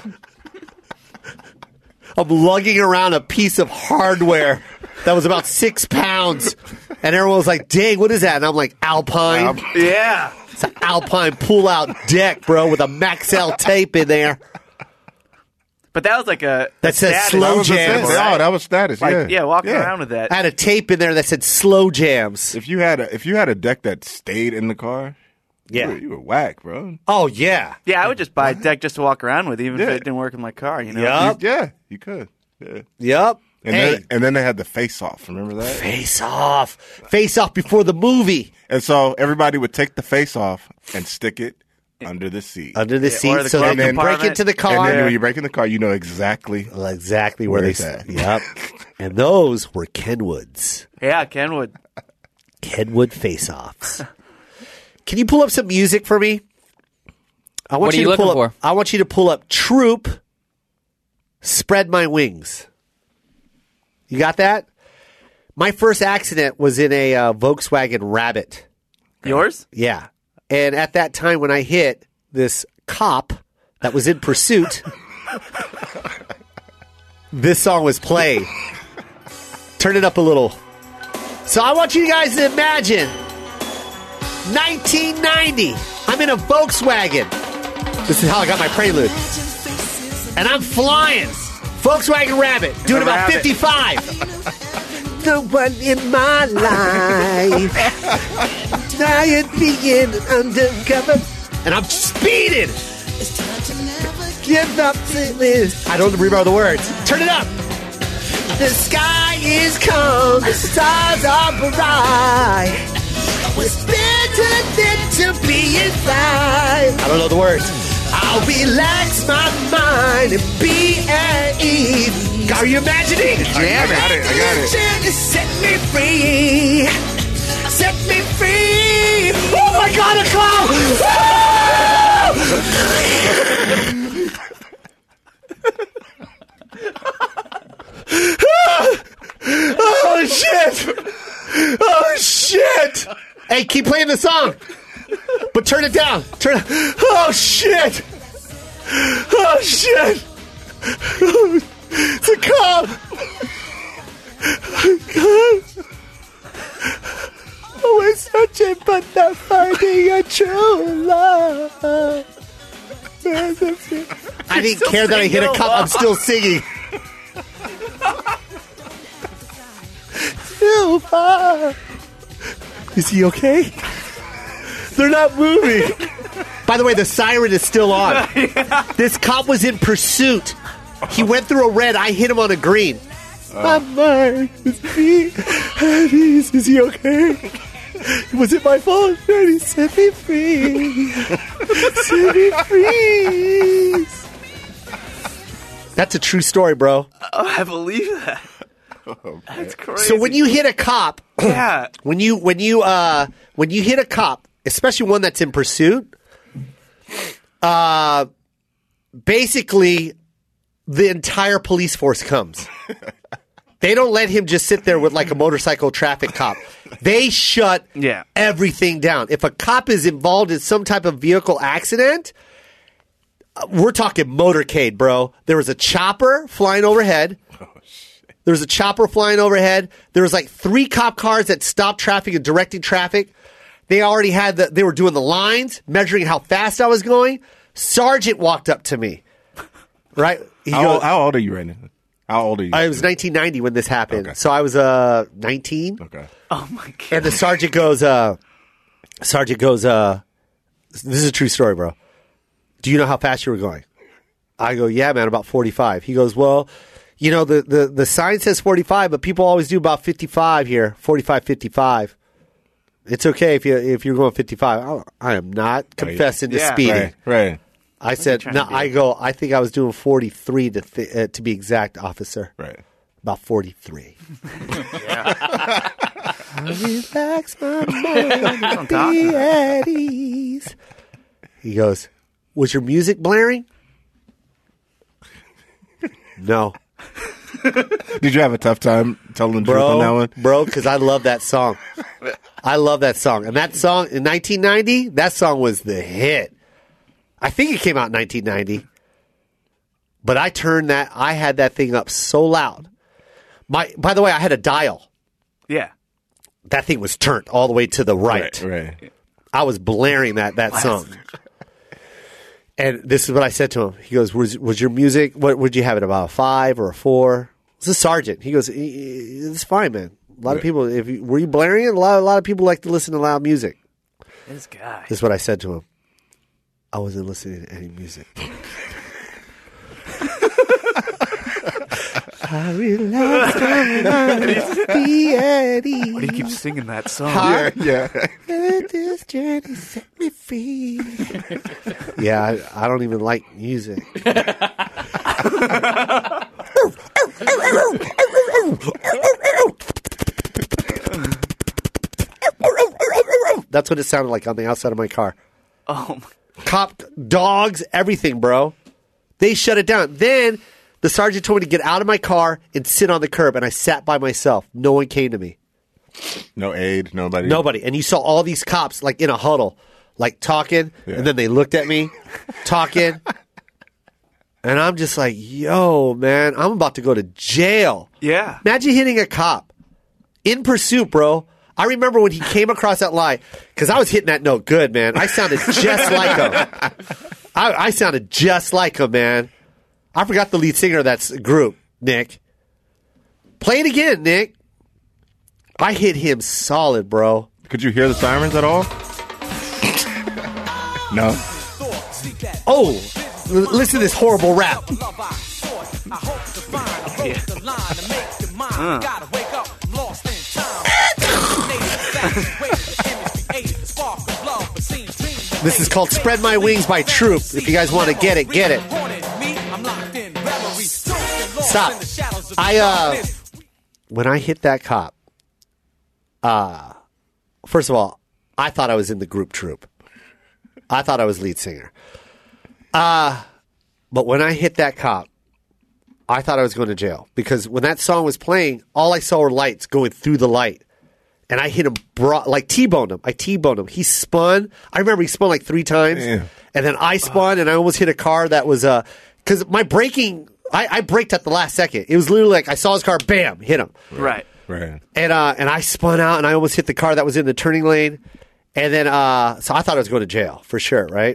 I'm lugging around a piece of hardware that was about six pounds. And everyone was like, dang, what is that? And I'm like, Alpine. yeah. It's an Alpine pull-out deck, bro, with a Maxell tape in there. But that was like a That says status slow That was the jams. status. right? Oh, that was status. Like, yeah, yeah, walking around with that. I had a tape in there that said slow jams. If you had a if you had a deck that stayed in the car, Yeah. you were, you were whack, bro. Oh, yeah. Yeah, I would just buy a deck just to walk around with, even Yeah. if it didn't work in my car. You know. Yup. Yeah, you could. Yeah. Yep. And hey, then and then they had the face off. Remember that? face off. Face off before the movie. And so everybody would take the face off and stick it under the seat. Under the Yeah, seat, or the so glove they can break compartment. into the car. And then when you break in the car, you know exactly. exactly where, Where they it's at. Yep. And those were Kenwoods. Yeah, Kenwood. Kenwood face-offs. Can you pull up some music for me? I want What are you you to pull looking up, for? I want you to pull up Troop, Spread My Wings. You got that? My first accident was in a uh, Volkswagen Rabbit. Yours? Yeah. And at that time when I hit this cop that was in pursuit, this song was playing. Turn it up a little. So I want you guys to imagine nineteen ninety. I'm in a Volkswagen. This is how I got my prelude. And I'm flying. Volkswagen Rabbit. Doing The about Rabbit. fifty-five. No one in my life. Dying being undercover. And I'm speeding. Give up to this. I don't remember the words. Turn it up. The sky is calm. The stars are bright. It's better than to be inside. I don't know the words. I'll relax my mind and be at ease. Are you imagining? I got it. I got it. Set me free. Set me free. Oh my God, a clown! Oh shit! Oh shit! Hey, keep playing the song, but turn it down. Turn. It, oh shit! Oh shit! It's a cop. Oh, we're searching but not finding a true love. I didn't care that I hit a cop. I'm still singing. Silver. Is he okay? They're not moving. By the way, the siren is still on. This cop was in pursuit. He went through a red. I hit him on a green. My mind is me at ease. Is he okay? Was it my fault? And he set me free. Set me free. That's a true story, bro. Oh, I believe that. That's crazy. So when you hit a cop, yeah, when you when you uh when you hit a cop, especially one that's in pursuit, uh, basically the entire police force comes. They don't let him just sit there with like a motorcycle traffic cop. They shut Yeah. everything down. If a cop is involved in some type of vehicle accident, uh, we're talking motorcade, bro. There was a chopper flying overhead. There was a chopper flying overhead. There was like three cop cars that stopped traffic and directing traffic. They already had the, they were doing the lines, measuring how fast I was going. Sergeant walked up to me. Right? He How, goes, how old are you right now? How old are you? I was nineteen ninety when this happened. Okay. So I was uh nineteen. Okay. Oh my God. And the sergeant goes, uh, sergeant goes, uh, this is a true story, bro. Do you know how fast you were going? I go, yeah, man, about forty-five. He goes, well, you know, the, the, the sign says forty-five, but people always do about fifty-five here, forty-five, fifty-five. It's okay if, you, if you're going fifty-five. I, I am not confessing to Yeah. speeding. Right. Right. I said, trying no, to do? I go, I think I was doing forty-three to, th- uh, to be exact, officer. Right. About forty-three. I relax my mind and be at ease. He goes, was your music blaring? No. Did you have a tough time telling the truth on that Bro, one? bro, because I love that song. I love that song. And that song, in nineteen ninety, that song was the hit. I think it came out in nineteen ninety. But I turned that, I had that thing up so loud. My, by the way, I had a dial. Yeah. That thing was turned all the way to the right. Right. Right. I was blaring that that song. And this is what I said to him. He goes, was, was your music, what would you have it, about a five or a four? It's a sergeant. He goes, "E- e- it's fine, man. A lot of people, if you, were you blaring it? A lot, a lot of people like to listen to loud music. This guy. This is what I said to him. I wasn't listening to any music. I realize the Eddie. Why do you keep singing that song? Yeah, yeah. Let this journey set me free. Yeah, I, I don't even like music. That's what it sounded like on the outside of my car. Oh, my. Cop, dogs, everything, bro. They shut it down. Then the sergeant told me to get out of my car and sit on the curb, and I sat by myself. No one came to me. No aid, nobody. Nobody. And you saw all these cops like in a huddle, like talking, Yeah. and then they looked at me, talking. And I'm just like, yo, man, I'm about to go to jail. Yeah. Imagine hitting a cop in pursuit, bro. I remember when he came across that lie, because I was hitting that note good, man. I sounded just like him. I, I sounded just like him, man. I forgot the lead singer of that s- group, Nick. Play it again, Nick. I hit him solid, bro. Could you hear the sirens at all? No. Oh, l- listen to this horrible rap. This is called Spread My Wings by Troop. If you guys want to get it, get it. Stop. I, uh, when I hit that cop, uh, first of all, I thought I was in the group Troop. I thought I was lead singer. Uh, but when I hit that cop, I thought I was going to jail. Because when that song was playing, all I saw were lights going through the light. And I hit him, bro- like T-boned him. I T-boned him. He spun. I remember he spun like three times. Damn. And then I spun, and I almost hit a car that was, uh, because my braking, I, I braked at the last second. It was literally like I saw his car, bam, hit him. Right. Right. And uh, and I spun out, and I almost hit the car that was in the turning lane. And then, uh, so I thought I was going to jail for sure, right?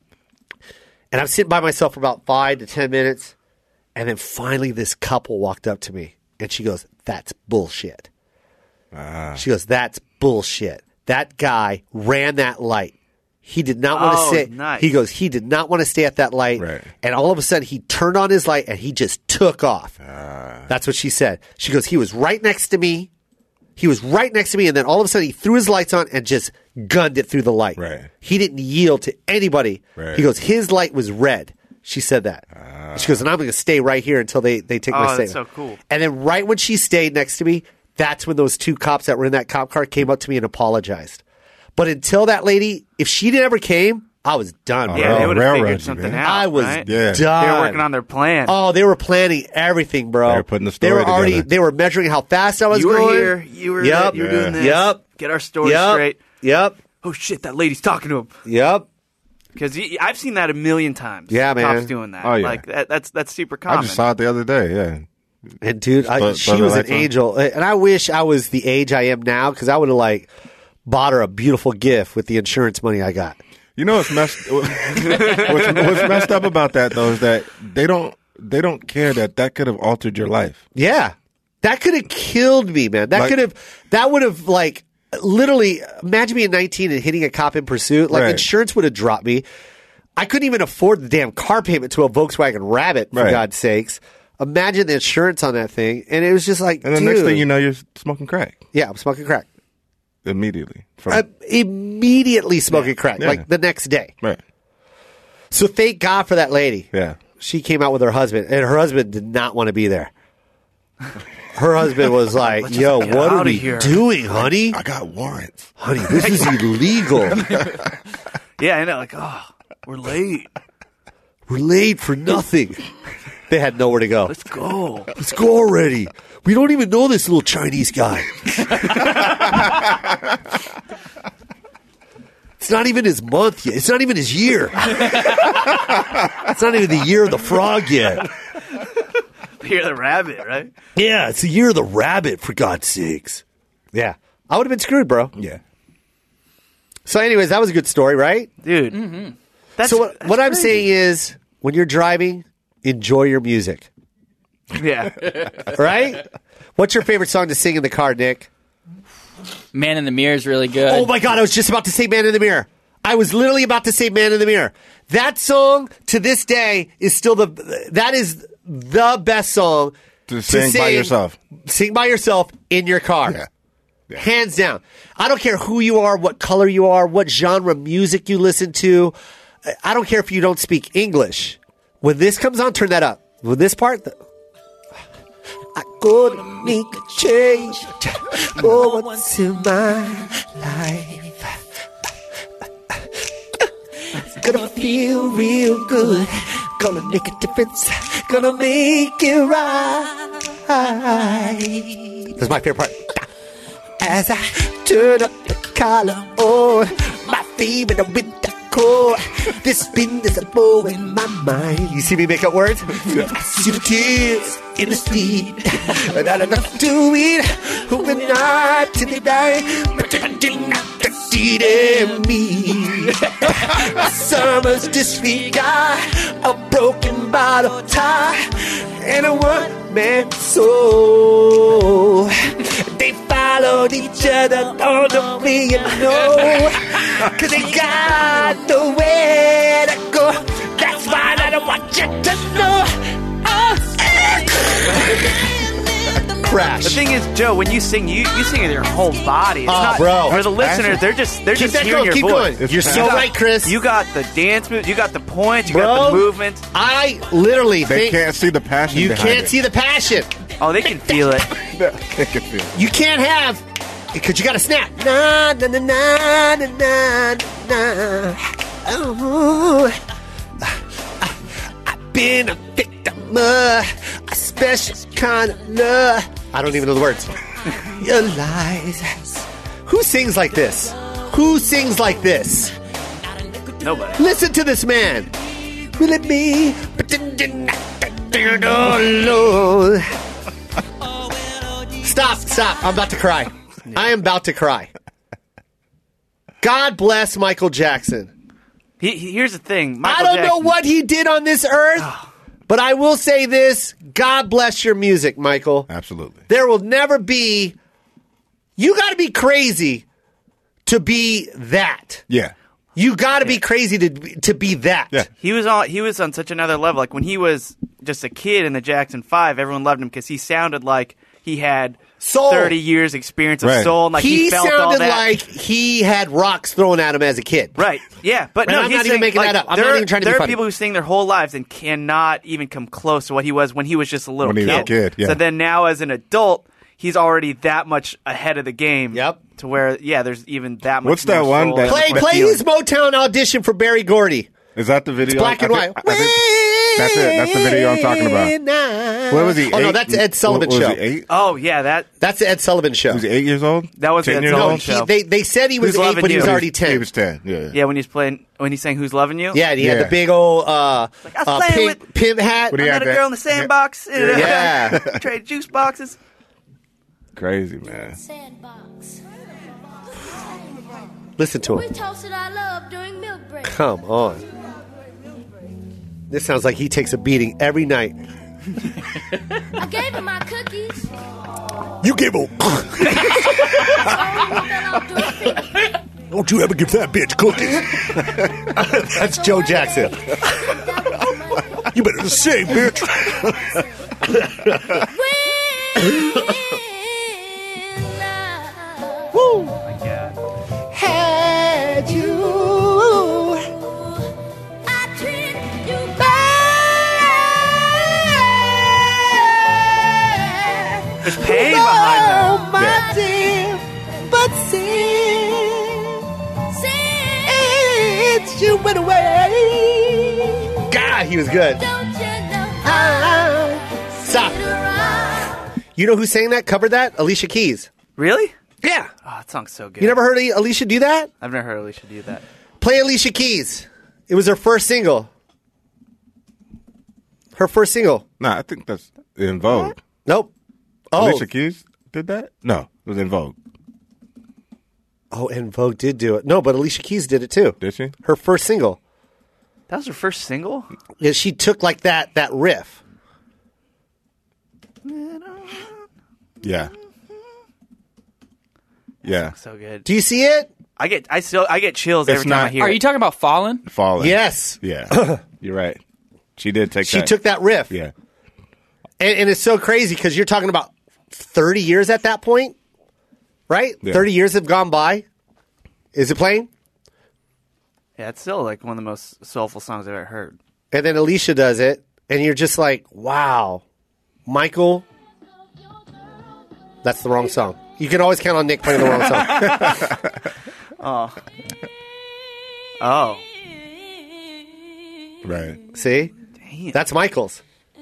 And I'm sitting by myself for about five to ten minutes. And then finally, this couple walked up to me, and she goes, "That's bullshit." She goes, "That's bullshit. That guy ran that light. He did not want to Oh, stay." nice. He goes, "He did not want to stay at that light." Right. And all of a sudden, he turned on his light, and he just took off. That's what she said. She goes, "He was right next to me. He was right next to me, and then all of a sudden, he threw his lights on and just gunned it through the light. Right. He didn't yield to anybody." Right. He goes, "His light was red." She said that. She goes, "And I'm going to stay right here until they, they take Oh, my that's statement." so cool. And then right when she stayed next to me, that's when those two cops that were in that cop car came up to me and apologized. But until that lady, if she never came, I was done, bro. Yeah, they Oh, would have railroad figured you, something man. out. I was right? Yeah. done. They were working on their plan. Oh, they were planning everything, bro. They were putting the They were story already. together. They were measuring how fast I was you were going. here. You were. Yep. You were Yeah. doing this. Yep. Get our story Yep. straight. Yep. Oh shit! That lady's talking to him. Yep. Because I've seen that a million times. Yeah, man. Cops doing that. Oh, yeah. Like that, that's that's super I common. just saw it the other day. Yeah. And dude, I, But- she but was the an lights on. angel, and I wish I was the age I am now because I would have like bought her a beautiful gift with the insurance money I got. You know what's messed what's, what's messed up about that though is that they don't they don't care that that could have altered your life. Yeah, that could have killed me, man. That Like- could have. That would have like literally. Imagine being nineteen and hitting a cop in pursuit. Like Right. insurance would have dropped me. I couldn't even afford the damn car payment to a Volkswagen Rabbit, for Right. God's sakes. Imagine the insurance on that thing, and it was just like, And the dude, next thing you know, you're smoking crack yeah, I'm smoking crack. immediately. From, I'm immediately smoking crack, Yeah. like the next day. right. So thank God for that lady. Yeah. She came out with her husband, and her husband did not want to be there. Her husband was like, Let's "Yo, get what are outta we here." doing, honey? I got warrants. Honey, this is illegal. Yeah, I know. Like, oh, we're late. We're late for nothing." They had nowhere to go. Let's go. Let's go already. We don't even know this little Chinese guy. It's not even his month yet. It's not even his year. It's not even the year of the frog yet. You're the rabbit, right? Yeah, it's the year of the rabbit, for God's sakes. Yeah. I would have been screwed, bro. Yeah. So anyways, that was a good story, right? Dude. Mm-hmm. That's, so what, that's what I'm crazy. saying is, when you're driving, enjoy your music, Yeah. right? What's your favorite song to sing in the car, Nick? Man in the Mirror is really good. Oh my God, I was just about to say Man in the Mirror. I was literally about to say Man in the Mirror. That song, to this day, is still the, that is the best song. To sing by yourself. Sing by yourself in your car. Yeah. Yeah. Hands down. I don't care who you are, what color you are, what genre of music you listen to. I don't care if you don't speak English. When this comes on, turn that up. With this part, the, I gotta make a change for what's in my life. It's gonna feel real good. Gonna make a difference. Gonna make it right. That's my favorite part. As I turn up the collar on my favorite winter coat, this spin is a bow in my mind. You see me make up words? I see the tears in the street, not enough to eat. Who will not till they die? But I did not succeed in me. A summer's disregard, a broken bottle tie, and a one-man soul. They followed each other all the way, you know, cause they got nowhere to go. That's why I don't want you to know. Oh, crash. The thing is, Joe, when you sing, you, you sing with your whole body. It's Oh, not, bro. For the listeners, they're just they're Keep just that hearing going, your keep voice. going. You're so You got- right, Chris. You got the dance move, you got the points, you Bro, got the movements. I literally They think can't see the passion you behind can't it. see the passion. Oh, they can feel it. They can feel it. You can't have, because you got to snap. Na na na na na na na. Oh, I've been a victim of a special kind of love. I don't even know the words. Your lies. Who sings like this? Who sings like this? Nobody. Listen to this man. Will it be? Oh, Lord. Stop, stop. I'm about to cry. I am about to cry. God bless Michael Jackson. He, he- here's the thing. I Michael don't know Jackson- what he did on this earth, but I will say this. God bless your music, Michael. Absolutely. There will never be. You got to be crazy to be that. Yeah. You got to be crazy to to be that. Yeah. He was on. He was on such another level. Like when he was just a kid in the Jackson Five, everyone loved him because he sounded like he had Soul. thirty years experience of Right. soul. And like he, he felt all sounded that. like he had rocks thrown at him as a kid. Right. Yeah. But And no, I'm he's not even saying, making like, that up. I'm there, not even trying to be There are funny. people who sing their whole lives and cannot even come close to what he was when he was just a little When he kid. was a kid, yeah. So then now as an adult, he's already that much ahead of the game. Yep. To where, yeah, there's even that much. What's that more one soul that- and Play But play feeling. his Motown audition for Barry Gordy. Is that the video? It's black I and think- white. I think- That's it. That's the video I'm talking about. What was he? Oh no, eight? that's Ed Sullivan What was show. he, eight? Oh yeah, that That's the Ed Sullivan show. Was he eight years old? That was the ten Ed years Sullivan old. show. He, they they said he was Who's eight, Loving but he was You? already ten. He was ten. Yeah. yeah when he's playing when he's saying "Who's Loving You." Yeah, and he had Yeah. the big old uh, I was uh, playing pimp, with- pimp hat. What do I you met had a that- girl in the sandbox. and, uh, Yeah. trade juice boxes. Crazy, man. Sandbox. Listen to We him. toasted our love during milk break. Come on. This sounds like he takes a beating every night. I gave him my cookies. You give him. Don't you ever give that bitch cookies. That's Joe Jackson. You better just say, bitch. Woo. My God. Had you. I treat you bad. There's pain behind that. Oh, my dear, but since you went away. God, he was good. Don't you know Ah. Stop. around? You know who sang that, covered that? Alicia Keys. Really? Yeah. Oh, that song's so good. You never heard Alicia do that? I've never heard Alicia do that. Play Alicia Keys. It was her first single. Her first single. Nah, I think that's in Vogue. Nope. Oh, Alicia Keys did that? No, it was in Vogue. oh, and Vogue did do it. No, but Alicia Keys did it too. Did she? Her first single. That was her first single. Yeah, she took like that that riff. Yeah. Yeah. So good. Do you see it? I get I still I get chills It's every time I not- hear Are it. you talking about Fallen? Falling. Yes. Yeah. You're right. She did take She that. took that riff. Yeah. And, and it's so crazy because you're talking about thirty years at that point, right? Yeah. thirty years have gone by. Is it playing? Yeah, it's still like one of the most soulful songs I've ever heard. And then Alicia does it, and you're just like, wow, Michael, that's the wrong song. You can always count on Nick playing the wrong song. Oh. Oh. Right. See? Damn. That's Michael's.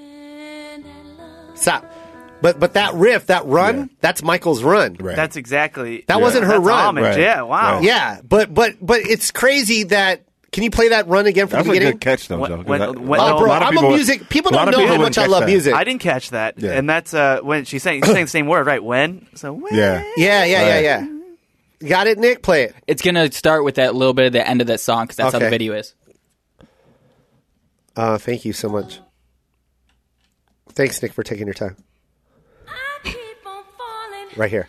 Stop. But but that riff, that run, Yeah. that's Michael's run. Right. That's exactly. That wasn't her that's run. Homage. Right. Yeah, wow. Right. Yeah, but but but it's crazy that. Can you play that run again from That's the a beginning? good catch, though. When- Joe, 'cause when- that- when- a lot- Oh, bro, lot of I'm people- a music. People a lot don't of know people how wouldn't much I catch love that. music. I didn't catch that, Yeah. and that's uh, when she's saying she's saying the same word, right? When? So when? Yeah. Yeah, yeah, yeah, Right. yeah. You got it, Nick? Play it. It's gonna start with that little bit of the end of that song because that's how Okay. the video is. Uh, thank you so much. Thanks, Nick, for taking your time. I keep on falling. Right here.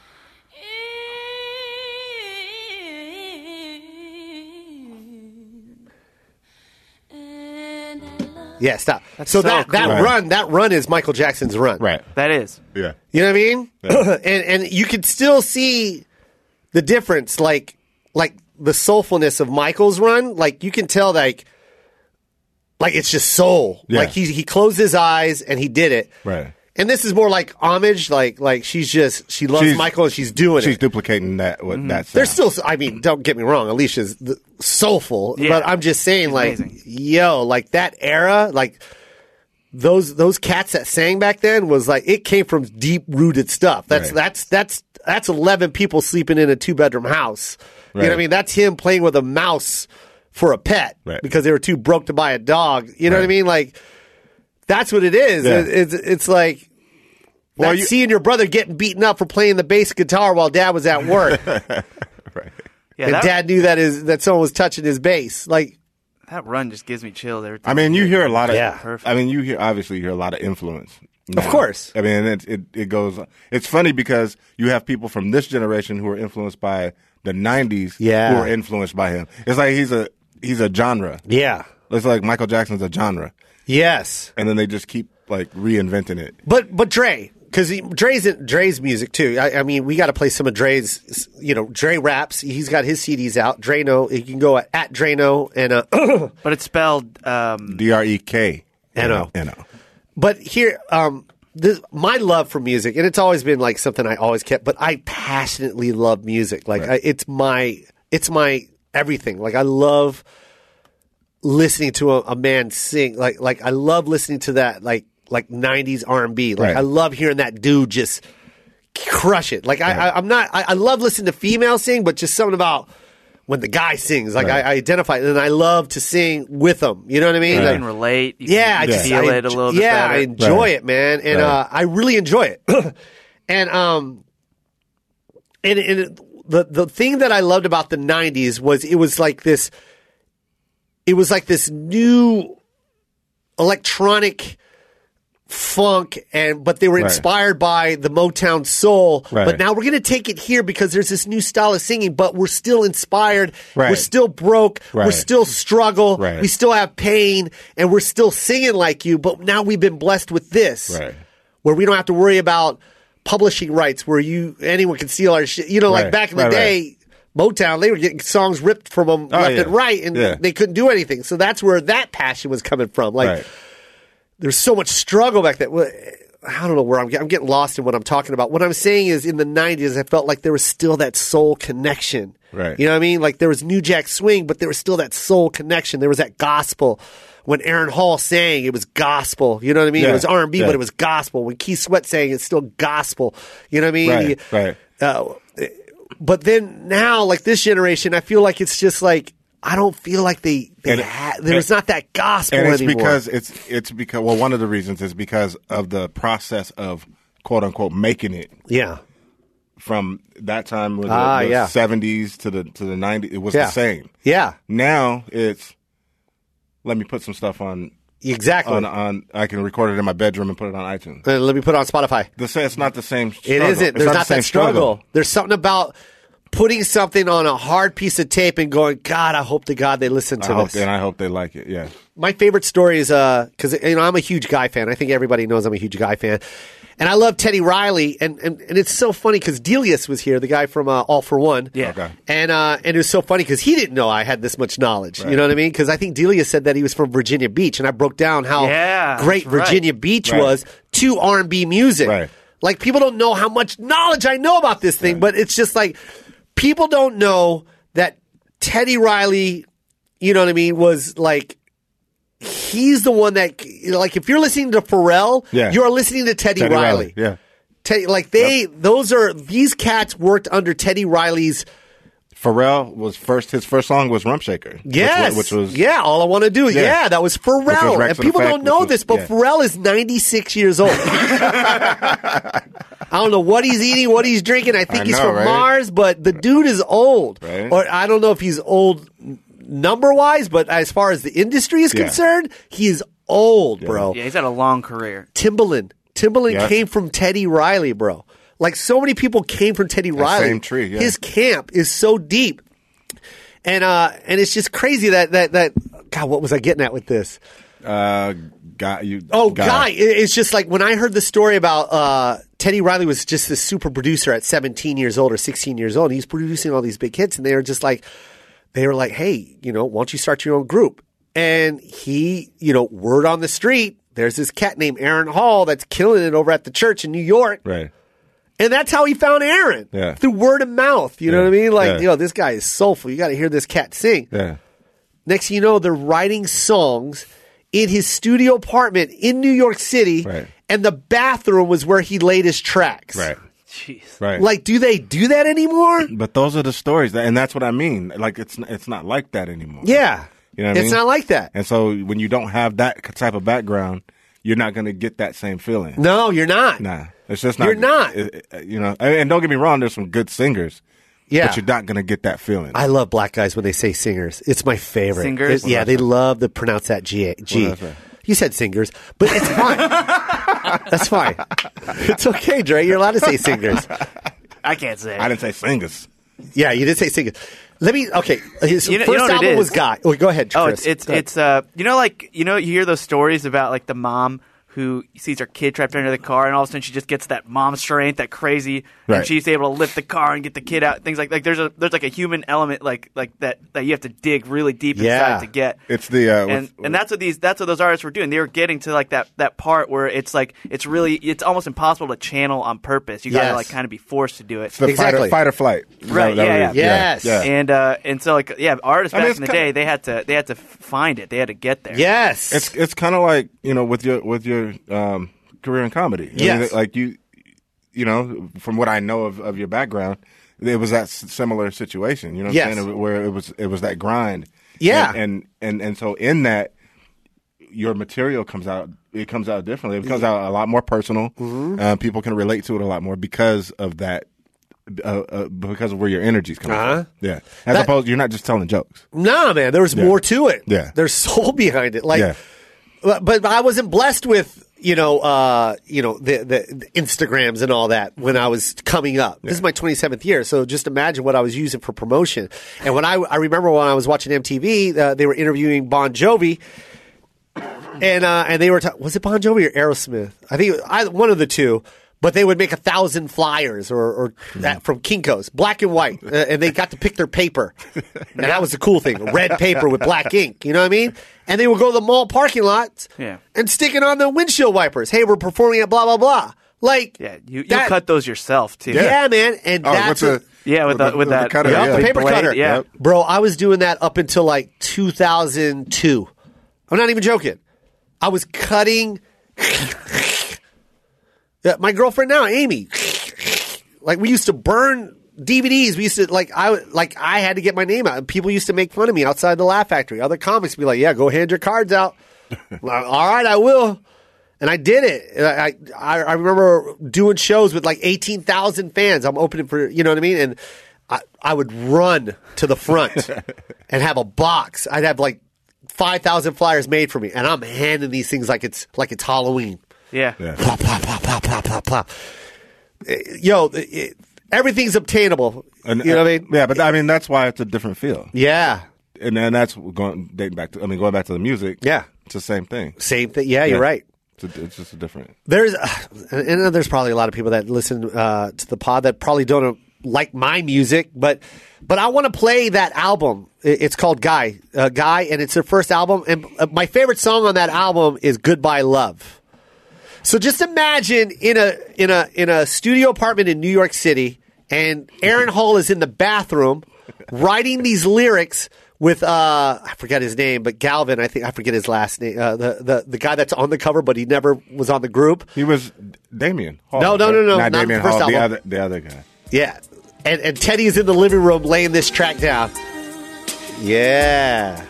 And I love Yeah, stop. That's so so that, that cool. run, that run is Michael Jackson's run. Right. That is. Yeah. You know what I mean? Yeah. and and you could still see the difference, like like the soulfulness of Michael's run. Like you can tell, like like it's just soul. Yeah. Like he he closed his eyes and he did it. Right. And this is more like homage. Like like she's just she loves She's- Michael and she's doing She's it. duplicating that. What that. There's sound. still, I mean, don't get me wrong, Alicia's the, soulful, Yeah. but I'm just saying, She's like, amazing. yo, like that era, like those those cats that sang back then was like it came from deep rooted stuff. That's Right. that's that's that's eleven people sleeping in a two bedroom house. You know what I Right. mean? That's him playing with a mouse for a pet Right. because they were too broke to buy a dog. You know what I Right. mean? Like that's what it is. Yeah. It- it's it's like. Well, That's you- seeing your brother getting beaten up for playing the bass guitar while dad was at work. Right. Yeah, and that, dad knew that his that someone was touching his bass. Like, that run just gives me chills every time. I mean, you hear a lot of. Yeah. Perfect. I mean, you hear obviously you hear a lot of influence. Of now. course. I mean, it, it it goes. It's funny because you have people from this generation who are influenced by the nineties. Yeah. Who are influenced by him. It's like he's a he's a genre. yeah, It's like Michael Jackson's a genre, yes, and then they just keep like reinventing it. but but Dre, because Dre's Dre's music too. I, I mean, we got to play some of Dre's. You know, Dre raps. He's got his C Ds out. Drano. You can go at, at Drano and uh, but it's spelled. Um, D R E K N O. N O. But here, um, this, my love for music, and it's always been like something I always kept. But I passionately love music. Like Right. I, it's my, it's my everything. Like I love listening to a, a man sing. Like like I love listening to that. Like like nineties R and B. Like Right. I love hearing that dude just crush it. Like I, I I'm not. I, I love listening to females sing, but just something about. When the guy sings, like Right. I, I identify, and I love to sing with them. You know what I mean? you Like, can relate. You yeah, I can just feel I it a enj- little bit yeah, better. I enjoy Right. it, man, and Right. uh, I really enjoy it. and um, and, and it- the the thing that I loved about the nineties was it was like this. It was like this new electronic funk, and but they were Right. inspired by the Motown soul. Right. But now we're going to take it here because there's this new style of singing, but we're still inspired. Right. We're still broke. We're Right. still struggle. Right. We still have pain, and we're still singing like you. But now we've been blessed with this, Right. where we don't have to worry about publishing rights, where you anyone can steal our shit. You know, like Right. back in the Right, day. Motown, they were getting songs ripped from them Oh, left yeah. and right, and Yeah. they couldn't do anything. So that's where that passion was coming from. Like, Right. there's so much struggle back then. Well, I don't know where I'm getting. I'm getting lost in what I'm talking about. What I'm saying is, in the nineties, I felt like there was still that soul connection. Right. You know what I mean? Like there was New Jack Swing, but there was still that soul connection. There was that gospel. When Aaron Hall sang, it was gospel. You know what I mean? Yeah. It was R and B, Yeah. but it was gospel. When Keith Sweat sang, it's still gospel. You know what I mean? Right. You- Right. uh, but then now, like this generation, I feel like it's just like I don't feel like they, they And- ha- there's not that gospel And it's anymore. because it's it's because well, one of the reasons is because of the process of quote unquote making it yeah, from that time with Ah, the, the yeah. seventies to the to the nineties. It was Yeah. the same. yeah, Now it's let me put some stuff on exactly. on on. I can record it in my bedroom and put it on iTunes. Uh, let me put it on Spotify. The, it's not the same. It struggle. isn't. It's There's not, not, the same that struggle. There's something about putting something on a hard piece of tape and going, God, I hope to God they listen to I hope, this. and I hope they like it. Yeah. My favorite story is because uh, you know I'm a huge Guy fan. I think everybody knows I'm a huge Guy fan, and I love Teddy Riley. And and, and it's so funny because Delius was here, the guy from uh, All for One. Yeah. Okay. And uh, and it was so funny because he didn't know I had this much knowledge. Right. You know what I mean? Because I think Delius said that he was from Virginia Beach, and I broke down how Yeah, great that's right. Virginia Beach Right. was to R and B music. Right. Like people don't know how much knowledge I know about this thing, but it's just like people don't know that Teddy Riley, you know what I mean, was like. He's the one that, like, if you're listening to Pharrell, Yeah. you're listening to Teddy, Teddy Riley. Riley. Yeah. Teddy, like they, those are these cats worked under Teddy Riley's. Pharrell was first. His first song was Rump Shaker. Yes, which, was, which was yeah. All I want to do, yeah. Yeah. that was Which was Pharrell, Rex and and people Effect, don't know which was- this, but yeah. Pharrell is ninety-six years old. I don't know what he's eating, what he's drinking. I think I he's know, from right? Mars, but the dude is old, Right. or I don't know if he's old number wise, but as far as the industry is Yeah. concerned, he is old, bro. Yeah, he's had a long career. Timbaland. Timbaland Yeah. came from Teddy Riley, bro. Like so many people came from Teddy Riley. same tree, yeah. His camp is so deep. And uh and it's just crazy that that that God, what was I getting at with this? uh, guy. You. Oh, Guy. It- It's just like when I heard the story about uh Teddy Riley was just this super producer at seventeen years old or sixteen years old. And he's producing all these big hits, and they were just like they were like, "Hey, you know, why don't you start your own group?" And he, you know, word on the street, there's this cat named Aaron Hall that's killing it over at the church in New York. Right. And that's how he found Aaron. Yeah. Through word of mouth. You know Yeah. what I mean? Like, Yeah. you know, this guy is soulful. You got to hear this cat sing. Yeah. Next thing you know, they're writing songs in his studio apartment in New York City. Right. And the bathroom was where he laid his tracks. Right. Jeez. Right. Like, do they do that anymore? But those are the stories, that, and that's what I mean. Like it's it's not like that anymore. Yeah. You know what I it's mean? not like that. And so when you don't have that type of background, you're not going to get that same feeling. No, you're not. Nah, it's just not. You're not. it- it- you know, and and don't get me wrong. There's some good singers. Yeah. But you're not going to get that feeling. I love black guys when they say singers. It's my favorite. Singers? It- yeah, they love to pronounce that G. G. that's right. You said singers, but it's fine. That's fine. It's okay, Dre. You're allowed to say singers. I can't say. I didn't say singers. Yeah, you did say singers. Let me. Okay, his You know- you first know what it album is? was Guy. Oh, go ahead, Chris. Oh, it's it's Go ahead. it's uh you know like you know you hear those stories about like the mom who sees her kid trapped under the car, and all of a sudden she just gets that mom strength, that crazy, and Right. she's able to lift the car and get the kid out. Things like like there's a there's like a human element like like that that you have to dig really deep inside Yeah. to get. It's the uh, and with- and that's what these that's what those artists were doing. They were getting to like that that part where it's like it's really it's almost impossible to channel on purpose. You gotta Yes. like kind of be forced to do it. it's the Exactly. fight, or, fight or flight. Is Right, that- that yeah, what it yeah. is? Yeah. Yes. And uh, and so like yeah, artists I mean, back it's in the kinda- day they had to they had to f- find it. They had to get there. yes. It's it's kind of like, you know, with your with your um, career in comedy. I Yes. mean, like you, you know, from what I know of, of your background, it was that s- similar situation. You know what Yes. I'm saying? Where it was it was that grind. Yeah. And, and and and so in that, your material comes out. It comes out differently. It comes out a lot more personal. Mm-hmm. Uh, people can relate to it a lot more because of that. Uh, uh, because of where your energy's coming Uh-huh. from. Yeah. As That- opposed, you're not just telling jokes. No, man, there was Yeah. more to it. Yeah. There's soul behind it. Like, Yeah. but, but I wasn't blessed with, you know, uh, you know, the, the, the Instagrams and all that when I was coming up. This is my twenty-seventh year. So just imagine what I was using for promotion. And when I, I remember when I was watching M T V, uh, they were interviewing Bon Jovi. And, uh, and they were, ta- was it Bon Jovi or Aerosmith? I think I, one of the two. But they would make a thousand flyers or, or that from Kinko's, black and white, uh, and they got to pick their paper, and that was the cool thing: red paper with black ink. You know what I mean? And they would go to the mall parking lots, Yeah. and stick it on the windshield wipers. Hey, we're performing at blah blah blah. Like, Yeah, you you that- cut those yourself too. yeah, man, and Oh, that's what's a, a, Yeah, with the- with that- cutter, Yup, yeah. the paper blade, cutter. yeah. Yep. Bro, I was doing that up until like two thousand two. I'm not even joking. I was cutting. Yeah, my girlfriend now, Amy. Like we used to burn D V Ds. We used to like I like I had to get my name out, and people used to make fun of me outside the Laugh Factory. Other comics would be like, "Yeah, go hand your cards out." Well, all right, I will. And I did it. And I, I I remember doing shows with like eighteen thousand fans. I'm opening for, you know what I mean? And I, I would run to the front and have a box. I'd have like five thousand flyers made for me. And I'm handing these things like it's like it's Halloween. Yeah. Yeah. Plop, plop, plop, plop, plop, plop, plop. Eh, Yo, it, everything's obtainable. And, You know what I mean? Yeah, but I mean that's why it's a different feel. Yeah. And then that's going dating back to. I mean, going back to the music. Yeah. It's the same thing. Same thing. Yeah, you're Yeah. right. It's, a, it's just a different. There's, uh, and there's probably a lot of people that listen uh, to the pod that probably don't like my music, but but I want to play that album. It- It's called Guy, uh, Guy, and it's their first album. And uh, my favorite song on that album is "Goodbye Love." So just imagine in a in a in a studio apartment in New York City, and Aaron Hall is in the bathroom writing these lyrics with uh I forget his name, but Galvin, I think I forget his last name. Uh, the the the guy that's on the cover, but he never was on the group. He was Damien Hall. No, no, no, no, Not, not Damien the first Hall. The album. other, the other guy. Yeah, and and Teddy is in the living room laying this track down. Yeah.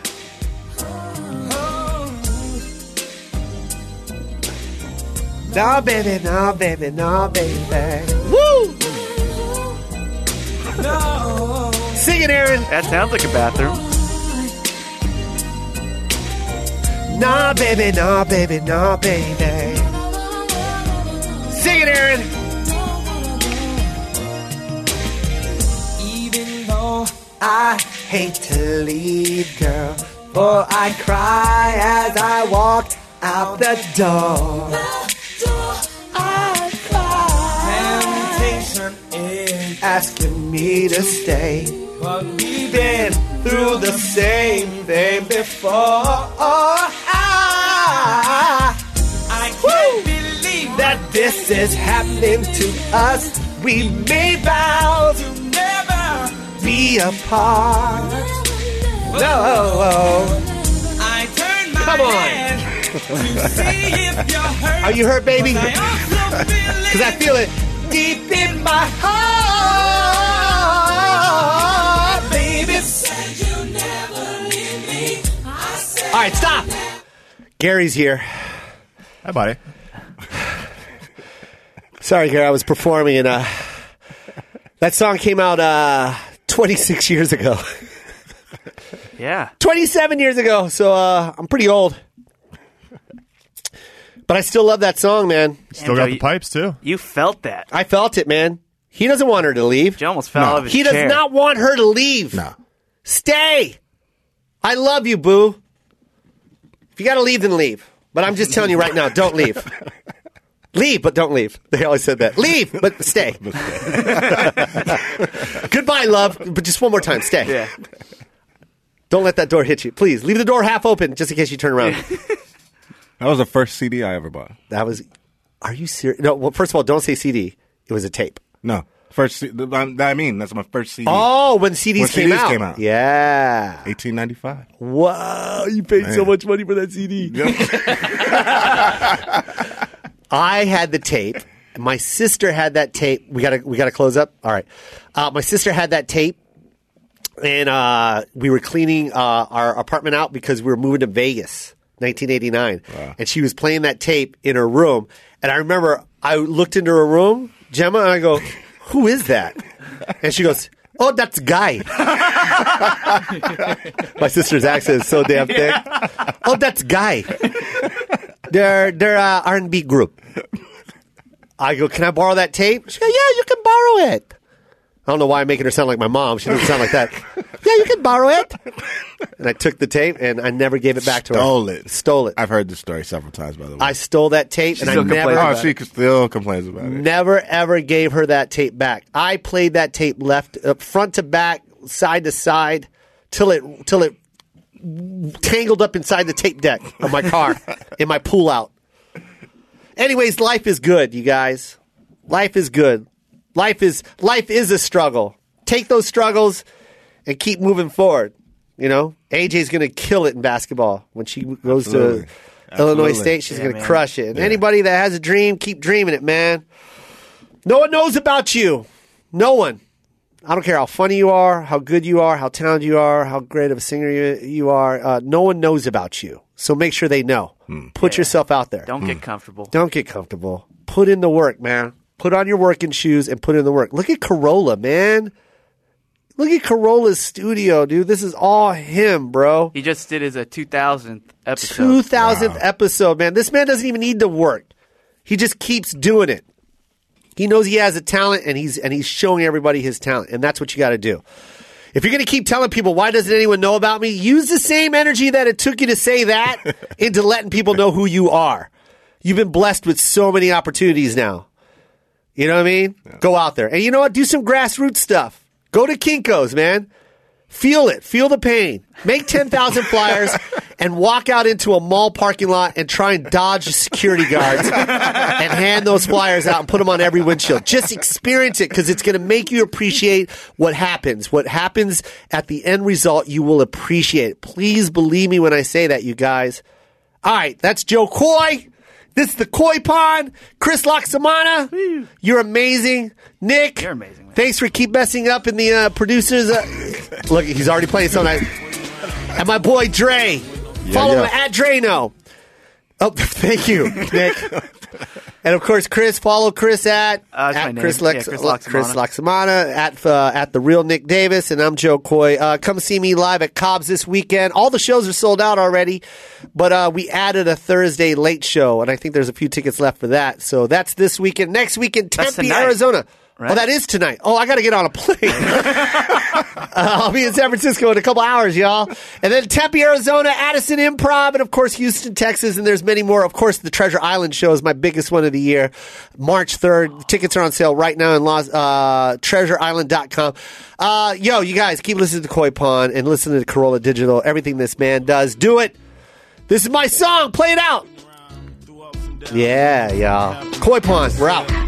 No, baby, no, baby, no, baby. Woo! Sing it, Aaron. That sounds like a bathroom. No, baby, no, baby, no, baby. Sing it, Aaron. Even though I hate to leave, girl, for I cry as I walk out the door. I cry. Temptation is asking me to stay, but we've been through the same thing before. I, I can't believe that this is happening to us. We made vows to never be apart. No, I turn my Come on. To see if you're hurt. Are you hurt, baby? Because I feel it deep in my heart, baby. Said you'll never leave me. I said All right, stop. Gary's here. Hi, buddy. Sorry, Gary. I was performing, and uh, that song came out uh, twenty-six years ago. Yeah. twenty-seven years ago, so uh, I'm pretty old. But I still love that song, man. Still got the pipes, too. You felt that. I felt it, man. He doesn't want her to leave. He almost fell out of his He chair. does not want her to leave. No. Stay. I love you, boo. If you got to leave, then leave. But I'm just telling you right now, don't leave. Leave, but don't leave. They always said that. Leave, but stay. Goodbye, love. But just one more time, stay. Yeah. Don't let that door hit you. Please, leave the door half open just in case you turn around. That was the first C D I ever bought. That was... Are you serious? No, well, first of all, don't say C D. It was a tape. No. First, C- I mean, that's my first C D. Oh, when C Ds, When came, C Ds out. came out. Yeah. eighteen ninety-five. Wow, you paid so Man. much money for that C D. I had the tape. My sister had that tape. We gotta we gotta close up. All right. Uh, my sister had that tape, and uh, we were cleaning uh, our apartment out because we were moving to Vegas, nineteen eighty-nine, and she was playing that tape in her room. And I remember I looked into her room, Gemma, and I go, "Who is that?" And she goes, "Oh, that's Guy." My sister's accent is so damn thick. Oh, that's Guy. They're they're uh, R and B group. I go, "Can I borrow that tape?" She goes, "Yeah, you can borrow it." I don't know why I'm making her sound like my mom. She doesn't sound like that. "Yeah, you can borrow it." And I took the tape and I never gave it back to her. Stole it. Stole it. I've heard this story several times, by the way. I stole that tape and I still never, complains oh, she still complains about it. never ever gave her that tape back. I played that tape left, uh, front to back, side to side, till it till it tangled up inside the tape deck of my car in my pull out. Anyways, life is good, you guys. Life is good. Life is life is a struggle. Take those struggles and keep moving forward. You know, A J's going to kill it in basketball when she goes Absolutely. to Illinois Absolutely. State. She's Yeah, going to man. crush it. And Yeah. anybody that has a dream, keep dreaming it, man. No one knows about you. No one. I don't care how funny you are, how good you are, how talented you are, how great of a singer you, you are. Uh, no one knows about you. So make sure they know. Put yourself out there. Don't get comfortable. Don't get comfortable. Put in the work, man. Put on your working shoes and put in the work. Look at Corolla, man. Look at Corolla's studio, dude. This is all him, bro. He just did his uh, two thousandth episode. two thousandth episode, man. This man doesn't even need to work. He just keeps doing it. He knows he has a talent, and he's and he's showing everybody his talent, and that's what you got to do. If you're going to keep telling people, why doesn't anyone know about me? Use the same energy that it took you to say that into letting people know who you are. You've been blessed with so many opportunities now. You know what I mean? Yeah. Go out there. And you know what? Do some grassroots stuff. Go to Kinko's, man. Feel it. Feel the pain. Make ten thousand flyers and walk out into a mall parking lot and try and dodge security guards and hand those flyers out and put them on every windshield. Just experience it because it's going to make you appreciate what happens. What happens at the end result, you will appreciate it. Please believe me when I say that, you guys. All right, that's Joe Coy. This is the Koi Pond. Chris Loxamana, you're amazing. Nick, you're amazing, man. Thanks for keep messing up in the uh, producers. Uh, look, he's already playing some night. And my boy Dre. Yeah, Follow yeah. him at Drano. Oh, thank you, Nick. And of course, Chris. Follow Chris at, uh, at Chris, Lex, yeah, Chris Loxamana. Chris Loxamana at uh, at the real Nick Davis, and I'm Joe Coy. Uh, come see me live at Cobb's this weekend. All the shows are sold out already, but uh, we added a Thursday late show, and I think there's a few tickets left for that. So that's this weekend. Next weekend, Tempe, Arizona. Right? Oh, that is tonight. Oh, I got to get on a plane. uh, I'll be in San Francisco in a couple hours, y'all. And then Tempe, Arizona, Addison Improv, and of course Houston, Texas, and there's many more. Of course, the Treasure Island show is my biggest one of the year. March third. Tickets are on sale right now in Los, uh, treasure island dot com. Uh, yo, you guys, keep listening to Koi Pond and listening to Corolla Digital. Everything this man does, do it. This is my song. Play it out. Yeah, y'all. Koi Pond, we're out.